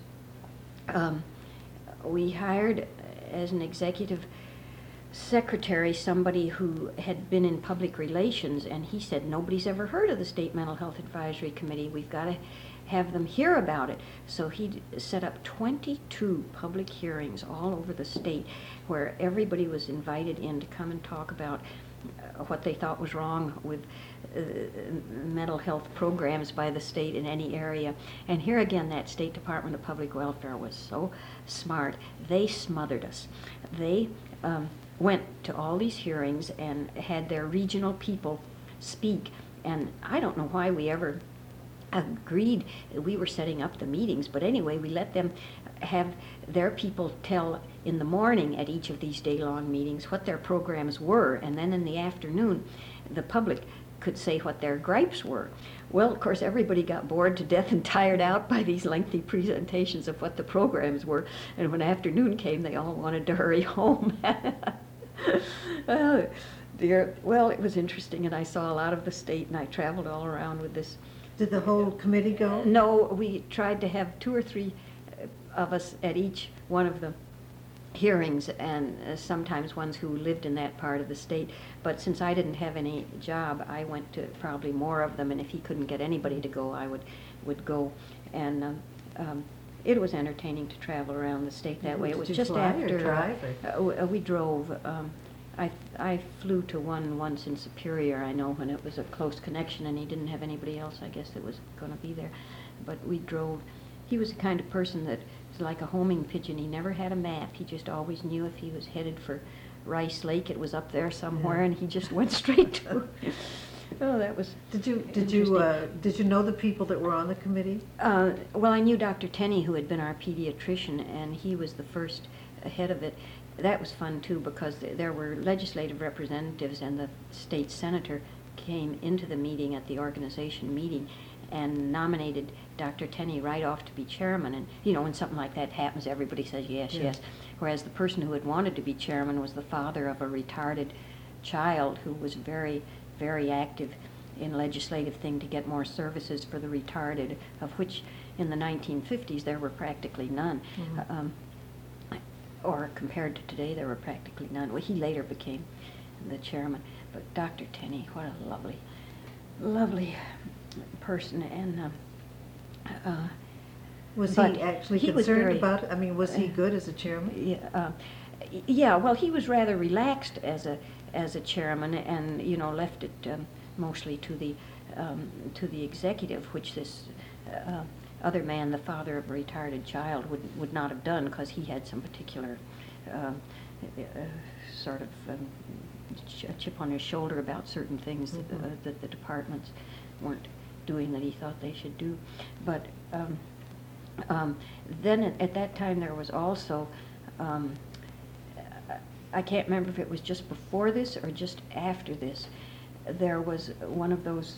we hired as an executive secretary somebody who had been in public relations, and he said, nobody's ever heard of the State Mental Health Advisory Committee. We've got to have them hear about it. So he set up 22 public hearings all over the state where everybody was invited in to come and talk about what they thought was wrong with mental health programs by the state in any area. And here again, that State Department of Public Welfare was so smart. They smothered us. They went to all these hearings and had their regional people speak. And I don't know why we ever agreed. We were setting up the meetings, but anyway, we let them have their people tell in the morning at each of these day-long meetings what their programs were, and then in the afternoon the public could say what their gripes were. Well, of course, everybody got bored to death and tired out by these lengthy presentations of what the programs were, and when afternoon came, they all wanted to hurry home. Oh, dear. Well, it was interesting, and I saw a lot of the state, and I traveled all around with this. Did the whole committee go? No, we tried to have 2 or 3 of us at each one of the hearings, and sometimes ones who lived in that part of the state. But since I didn't have any job, I went to probably more of them, and if he couldn't get anybody to go, I would go. And it was entertaining to travel around the state that way. It was Did you just fly after or drive, we drove. I flew to one once in Superior, I know, when it was a close connection and he didn't have anybody else, I guess, that was going to be there. But we drove. He was the kind of person that was like a homing pigeon. He never had a map. He just always knew if he was headed for Rice Lake, it was up there somewhere, Yeah. and he just went straight to it. Oh, that was Did you interesting. know the people that were on the committee? Well, I knew Dr. Tenney, who had been our pediatrician, and he was the first head of it. That was fun, too, because there were legislative representatives, and the state senator came into the meeting at the organization meeting and nominated Dr. Tenney right off to be chairman. And, you know, when something like that happens, everybody says yes, Yeah. yes. Whereas the person who had wanted to be chairman was the father of a retarded child who was very, very active in legislative thing to get more services for the retarded, of which in the 1950s there were practically none. Mhm. Or compared to today, there were practically none. Well, he later became the chairman. But Dr. Tenney, what a lovely, lovely person. And Was but he actually he was concerned very- about it? I mean, was he good as a chairman? yeah, well, he was rather relaxed as a chairman, and left it mostly to the executive, which this other man, the father of a retarded child, would not have done, because he had some particular sort of chip on his shoulder about certain things Mhm. that the departments weren't doing that he thought they should do. But Then at that time there was also, I can't remember if it was just before this or just after this, there was one of those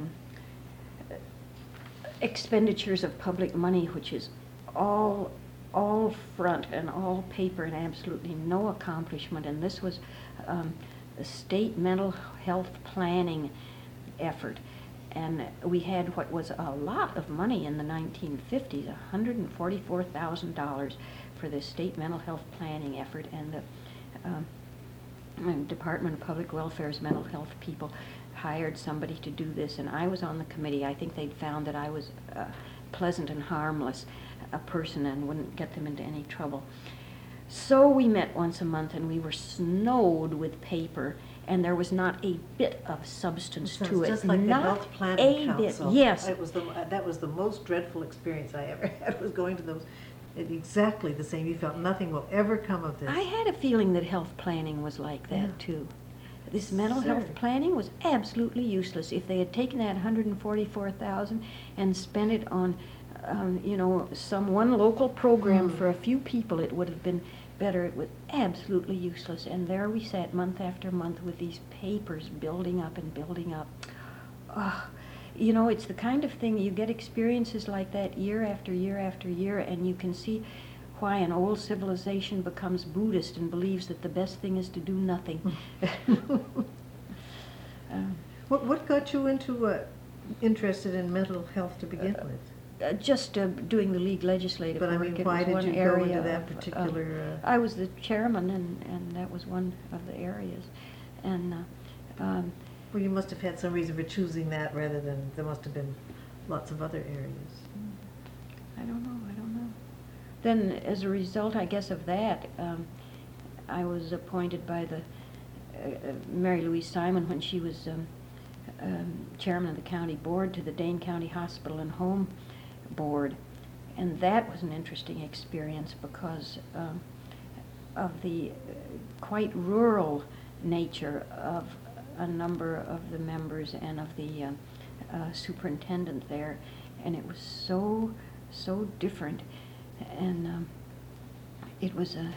expenditures of public money which is all front and all paper and absolutely no accomplishment, and this was the state mental health planning effort. And we had what was a lot of money in the 1950s, $144,000 for the state mental health planning effort, and the Department of Public Welfare's mental health people hired somebody to do this, and I was on the committee. I think they'd found that I was pleasant and harmless a person and wouldn't get them into any trouble. So we met once a month, and we were snowed with paper, and there was not a bit of substance to it. Just like the Not Health Planning a bit. Council. Yes. That was the most dreadful experience I ever had, was going to those. Exactly the same. You felt nothing will ever come of this. I had a feeling that health planning was like that, Yeah. too. This mental health Absurd. planning was absolutely useless. If they had taken that $144,000 and spent it on, some one local program for a few people, it would have been better. It was absolutely useless. And there we sat month after month with these papers building up and building up. It's the kind of thing, you get experiences like that year after year after year, and you can see why an old civilization becomes Buddhist and believes that the best thing is to do nothing. What got you interested in mental health to begin with? Just doing the league legislative But I work. mean, It why was did one you go area into that of, particular? I was the chairman, and that was one of the areas. And Well, you must have had some reason for choosing that rather than, there must have been lots of other areas. I don't know. Then, as a result, I guess, of that, I was appointed by the Mary Louise Simon, when she was chairman of the county board, to the Dane County Hospital and Home Board. And that was an interesting experience because of the quite rural nature of a number of the members and of the superintendent there. And it was so different. And it was a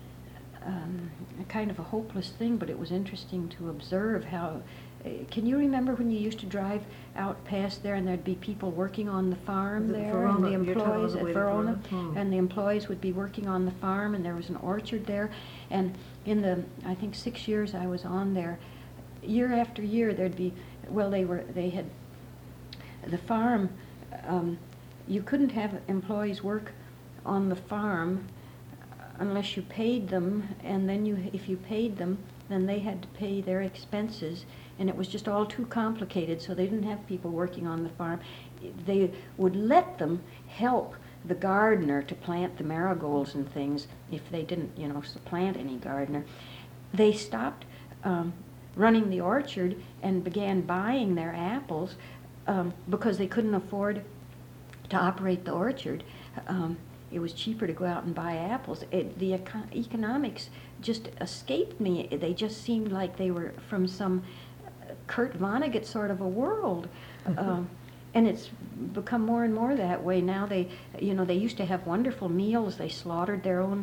kind of a hopeless thing, but it was interesting to observe how. Can you remember when you used to drive out past there, and there'd be people working on the farm Was it there, Verona? and the You're talking employees all the at way to Verona, Verona? and the employees would be working on the farm, and there was an orchard there. And in the, I think, 6 years I was on there, year after year there'd be, they had the farm. You couldn't have employees work on the farm unless you paid them, and then if you paid them, then they had to pay their expenses, and it was just all too complicated, so they didn't have people working on the farm. They would let them help the gardener to plant the marigolds and things if they didn't, supplant any gardener. They stopped running the orchard and began buying their apples because they couldn't afford to operate the orchard. It was cheaper to go out and buy apples. The economics just escaped me. They just seemed like they were from some Kurt Vonnegut sort of a world. And it's become more and more that way. Now they used to have wonderful meals. They slaughtered their own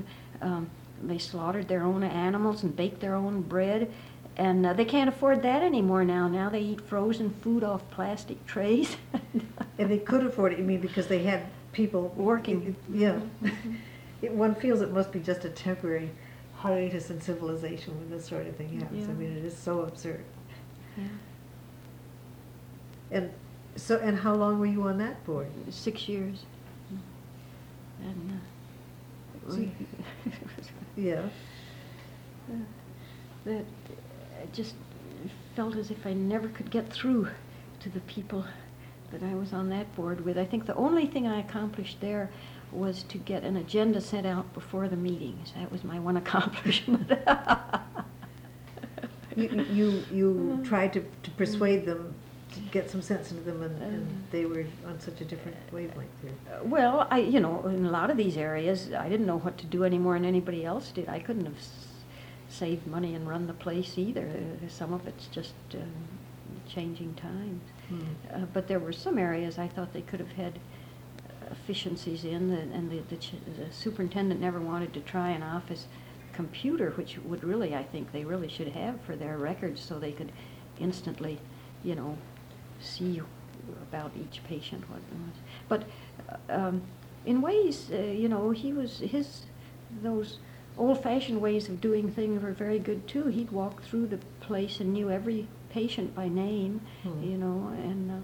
animals and baked their own bread. And they can't afford that anymore now. Now they eat frozen food off plastic trays. And they could afford it, you mean, because they had people Working. Yeah. One feels it must be just a temporary hiatus in civilization when this sort of thing happens. I Yeah. mean, it is so absurd. Yeah. And how long were you on that board? 6 years. And Yeah. that I just felt as if I never could get through to the people that I was on that board with. I think the only thing I accomplished there was to get an agenda sent out before the meetings. That was my one accomplishment. You tried to persuade them, to get some sense into them, and they were on such a different wavelength here. Well, in a lot of these areas, I didn't know what to do any more than anybody else did. I couldn't have saved money and run the place either. Some of it's just changing times. But there were some areas I thought they could have had efficiencies in, and the superintendent never wanted to try an office computer, which would really, I think, they really should have for their records, so they could instantly, see about each patient what it was. But in ways, those old-fashioned ways of doing things were very good too. He'd walk through the place and knew every patient by name, and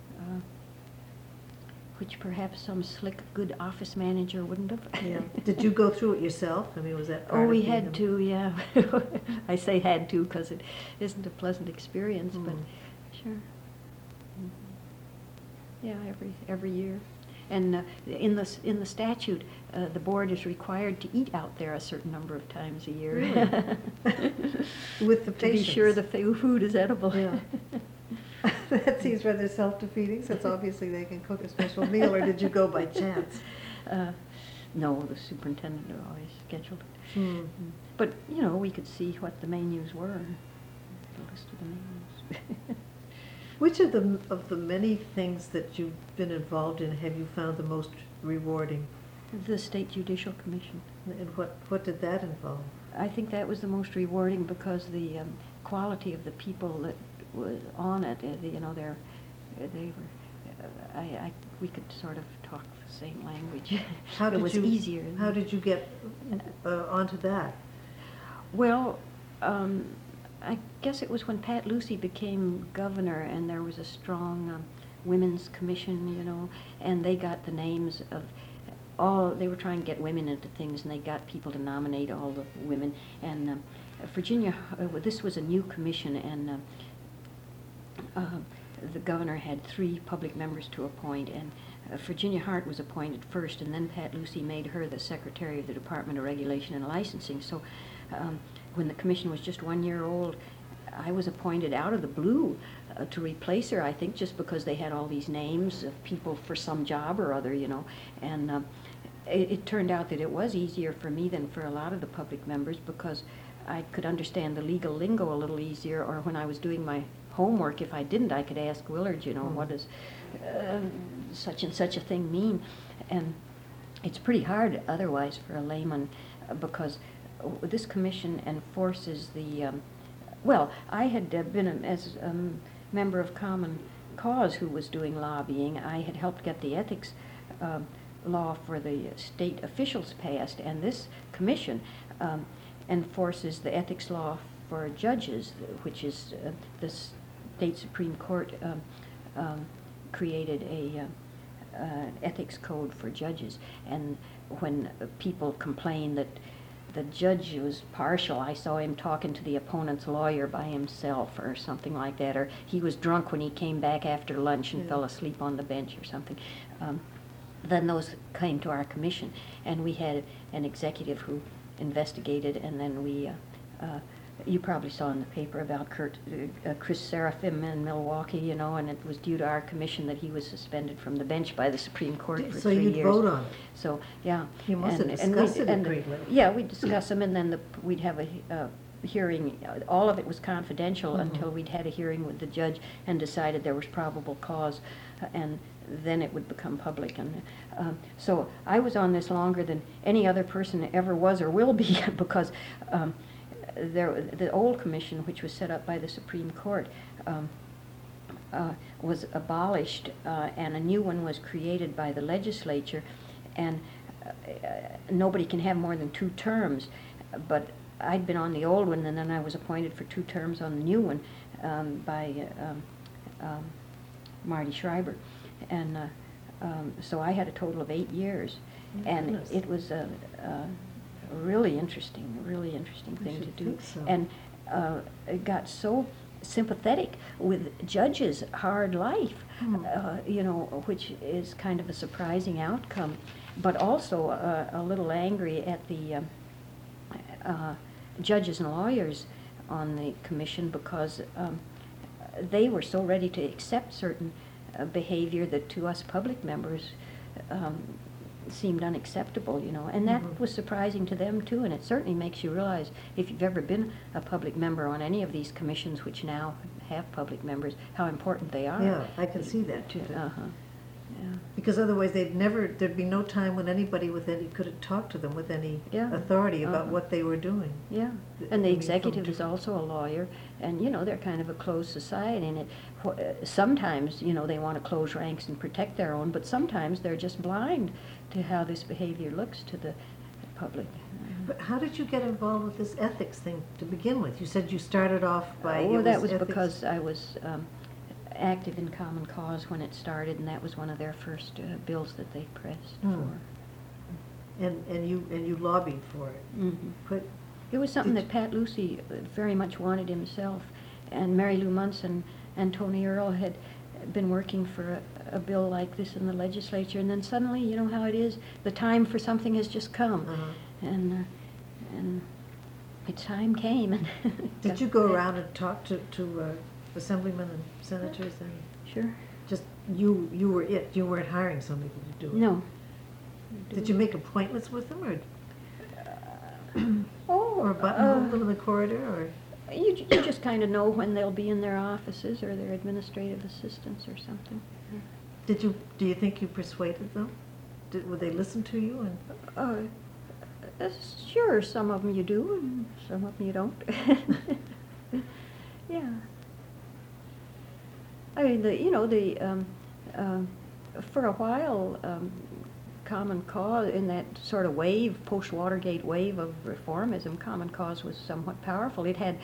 which perhaps some slick, good office manager wouldn't have. Yeah. Did you go through it yourself? I mean, was that part Oh, of we being had to, yeah. I say had to because it isn't a pleasant experience, but sure. Mhm. Yeah, every year. And in the statute, the board is required to eat out there a certain number of times a year. Really? With the To be patients? sure the food is edible. Yeah. That seems rather self-defeating, since obviously they can cook a special meal, or did you go by chance? No, the superintendent always scheduled it. Hmm. But, we could see what the menus were, the list of the menus. Which of the many things that you've been involved in have you found the most rewarding? The State Judicial Commission. And what did that involve? I think that was the most rewarding because the quality of the people that was on it, we could sort of talk the same language. It was easier. How did you get onto that? Well, I guess it was when Pat Lucy became governor and there was a strong women's commission, and they got the names of they were trying to get women into things, and they got people to nominate all the women. And Virginia, this was a new commission, and the governor had 3 public members to appoint, and Virginia Hart was appointed first, and then Pat Lucy made her the secretary of the Department of Regulation and Licensing. So when the commission was just 1 year old, I was appointed out of the blue to replace her, I think just because they had all these names of people for some job or other, and it turned out that it was easier for me than for a lot of the public members because I could understand the legal lingo a little easier, or when I was doing my homework, if I didn't, I could ask Willard, what does such and such a thing mean? And it's pretty hard otherwise for a layman because this commission enforces the, I had been as a member of Common Cause who was doing lobbying. I had helped get the ethics law for the state officials passed, and this commission enforces the ethics law for judges, which is the state Supreme Court created a ethics code for judges. And when people complain that the judge was partial, I saw him talking to the opponent's lawyer by himself or something like that, or he was drunk when he came back after lunch and fell asleep on the bench or something. Then those came to our commission, and we had an executive who investigated, and then we, you probably saw in the paper about Chris Seraphim in Milwaukee, and it was due to our commission that he was suspended from the bench by the Supreme Court for 3 years. So you'd vote on it? So, yeah. You must have discussed it greatly. Yeah, we'd discuss them, and then we'd have a hearing. All of it was confidential until we'd had a hearing with the judge and decided there was probable cause, and then it would become public. And so I was on this longer than any other person ever was or will be because the old commission, which was set up by the Supreme Court, was abolished, and a new one was created by the legislature, and nobody can have more than 2 terms. But I'd been on the old one, and then I was appointed for 2 terms on the new one by Marty Schreiber. And so I had a total of 8 years. And it was a really interesting thing to do. So. And it got so sympathetic with judges' hard life, which is kind of a surprising outcome, but also a little angry at the judges and lawyers on the commission because they were so ready to accept certain behavior that to us public members seemed unacceptable, and that was surprising to them too, and it certainly makes you realize, if you've ever been a public member on any of these commissions which now have public members, how important they are. Yeah, I can see that too. Yeah. Because otherwise there'd be no time when anybody could talk to them with any Yeah. authority about Uh-huh. what they were doing. Yeah, I and the mean, executive from is also a lawyer, and, they're kind of a closed society, and sometimes, they want to close ranks and protect their own, but sometimes they're just blind to how this behavior looks to the public. But how did you get involved with this ethics thing to begin with? You said you started off by. Well, that was ethics. because I was active in Common Cause when it started, and that was one of their first bills that they pressed Hmm. for. And you lobbied for it. Mhm. But It was something Did that Pat Lucy very much wanted himself, and Mary Lou Munson and Tony Earl had been working for a bill like this in the legislature, and then suddenly, you know how it is, the time for something has just come, and its time came. And did you go around and talk to assemblymen and senators and Sure. just you were it? You weren't hiring somebody to do it. No. Did you make appointments with them, or Oh, buttonhole them in the corridor, or? you just kind of know when they'll be in their offices or their administrative assistants or something. Do you think you persuaded them? Would they listen to you? And Sure, some of them you do, and some of them you don't. Yeah. I mean, for a while, Common Cause, in that sort of wave, post-Watergate wave of reformism, Common Cause was somewhat powerful. It had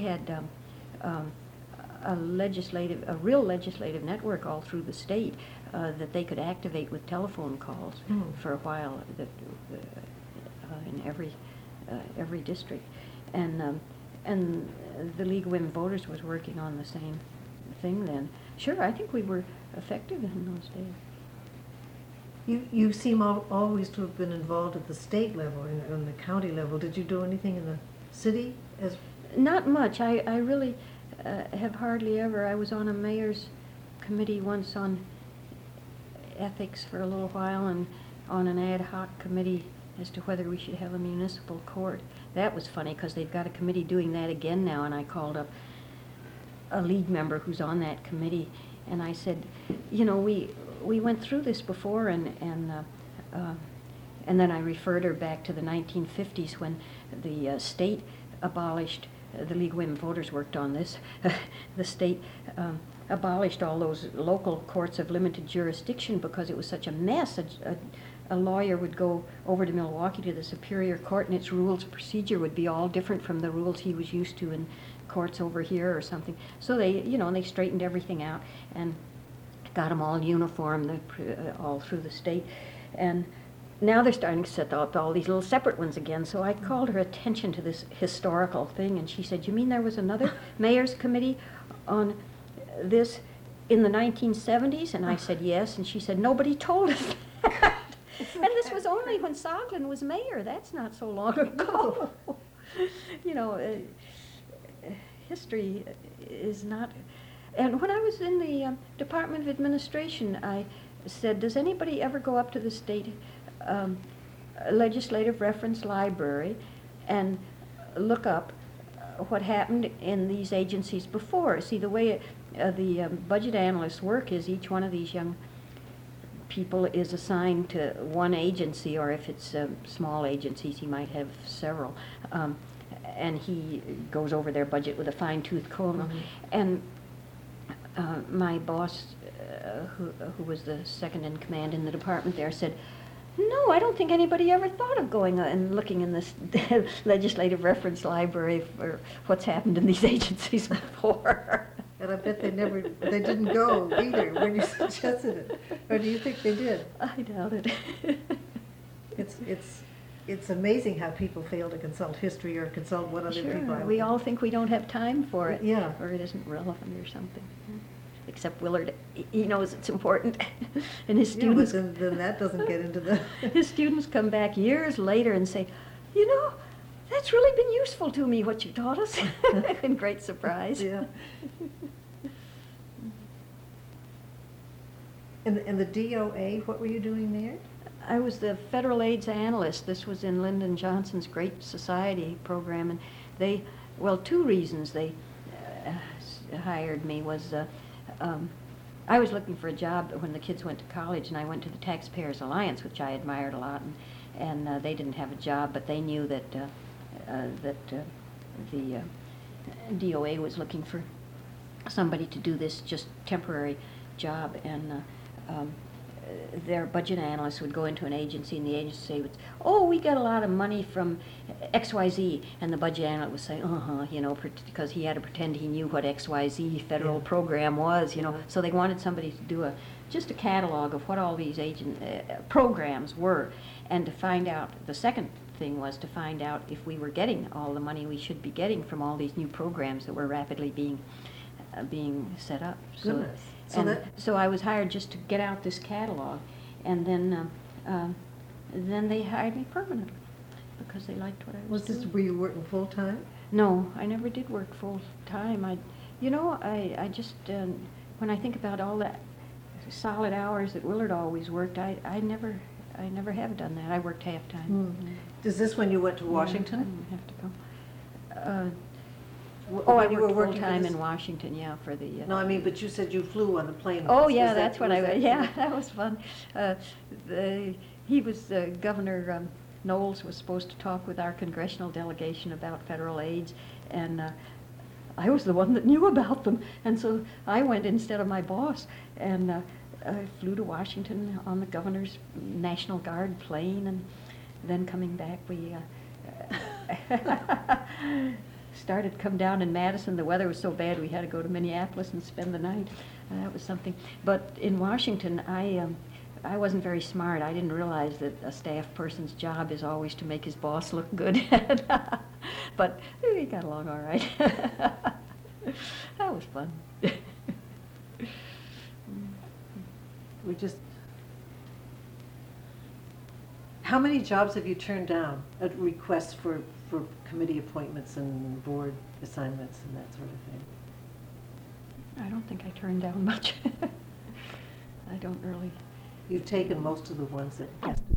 a real legislative network all through the state that they could activate with telephone calls for a while in every district, and the League of Women Voters was working on the same thing then. Sure, I think we were effective in those days. You seem always to have been involved at the state level and the county level. Did you do anything in the city? Not much. I really have hardly ever. I was on a mayor's committee once on ethics for a little while, and on an ad hoc committee as to whether we should have a municipal court. That was funny because they've got a committee doing that again now, and I called up a league member who's on that committee, and I said, we went through this before, and then I referred her back to the 1950s when the state abolished, the League of Women Voters worked on this, the state abolished all those local courts of limited jurisdiction because it was such a mess. A lawyer would go over to Milwaukee to the Superior Court, and its rules of procedure would be all different from the rules he was used to in courts over here or something. So they straightened everything out and got them all uniform all through the state. And now they're starting to set up all these little separate ones again. So I called her attention to this historical thing, and she said, "You mean there was another mayor's committee on this in the 1970s?" And I said, "Yes." And she said, "Nobody told us that." And this was only when Soglin was mayor. That's not so long ago. History is not. And when I was in the Department of Administration, I said, "Does anybody ever go up to the state legislative reference library and look up what happened in these agencies before?" See, the way the budget analysts work is each one of these young people is assigned to one agency, or if it's small agencies, he might have several. And he goes over their budget with a fine-tooth comb. Mm-hmm. And my boss, who was the second in command in the department there, said, "No, I don't think anybody ever thought of going and looking in this legislative reference library for what's happened in these agencies before." And I bet they didn't go either when you suggested it. Or do you think they did? I doubt it. It's amazing how people fail to consult history or consult what other people Sure, are. we all think we don't have time for it. Yeah. Or it isn't relevant or something. Except Willard, he knows it's important. And his Yeah, but students, then that doesn't get into the. his students come back years later and say, "That's really been useful to me, what you taught us." In great surprise. Yeah. And the DOA, what were you doing there? I was the federal AIDS analyst. This was in Lyndon Johnson's Great Society program, and two reasons they hired me was I was looking for a job when the kids went to college, and I went to the Taxpayers Alliance, which I admired a lot, and they didn't have a job, but they knew that the DOA was looking for somebody to do this just temporary job, and their budget analyst would go into an agency, and the agency would say, "Oh, we get a lot of money from XYZ," and the budget analyst would say, you know, because he had to pretend he knew what XYZ federal program was, you know. So they wanted somebody to do just a catalog of what all these programs were, and to find out. The second thing was to find out if we were getting all the money we should be getting from all these new programs that were rapidly being set up. Goodness. So I was hired just to get out this catalog, and then they hired me permanently because they liked what I was doing. Were you working full-time? No, I never did work full time. I just when I think about all that solid hours that Willard always worked, I never have done that. I worked half time. Is this when you went to Washington? I didn't have to go. Oh, I you were worked working full time for this- in Washington, yeah, for the. No, I mean, but you said you flew on the plane. Oh, once. yeah, Was that's what was I that- was. Yeah, that was fun. He was Governor Knowles was supposed to talk with our congressional delegation about federal aids, and I was the one that knew about them, and so I went instead of my boss, and I flew to Washington on the governor's National Guard plane, and then coming back, we started come down in Madison. The weather was so bad we had to go to Minneapolis and spend the night. That was something. But in Washington, I wasn't very smart. I didn't realize that a staff person's job is always to make his boss look good. But we got along all right. That was fun. How many jobs have you turned down at requests for committee appointments and board assignments and that sort of thing? I don't think I turned down much. I don't really. You've taken most of the ones that has to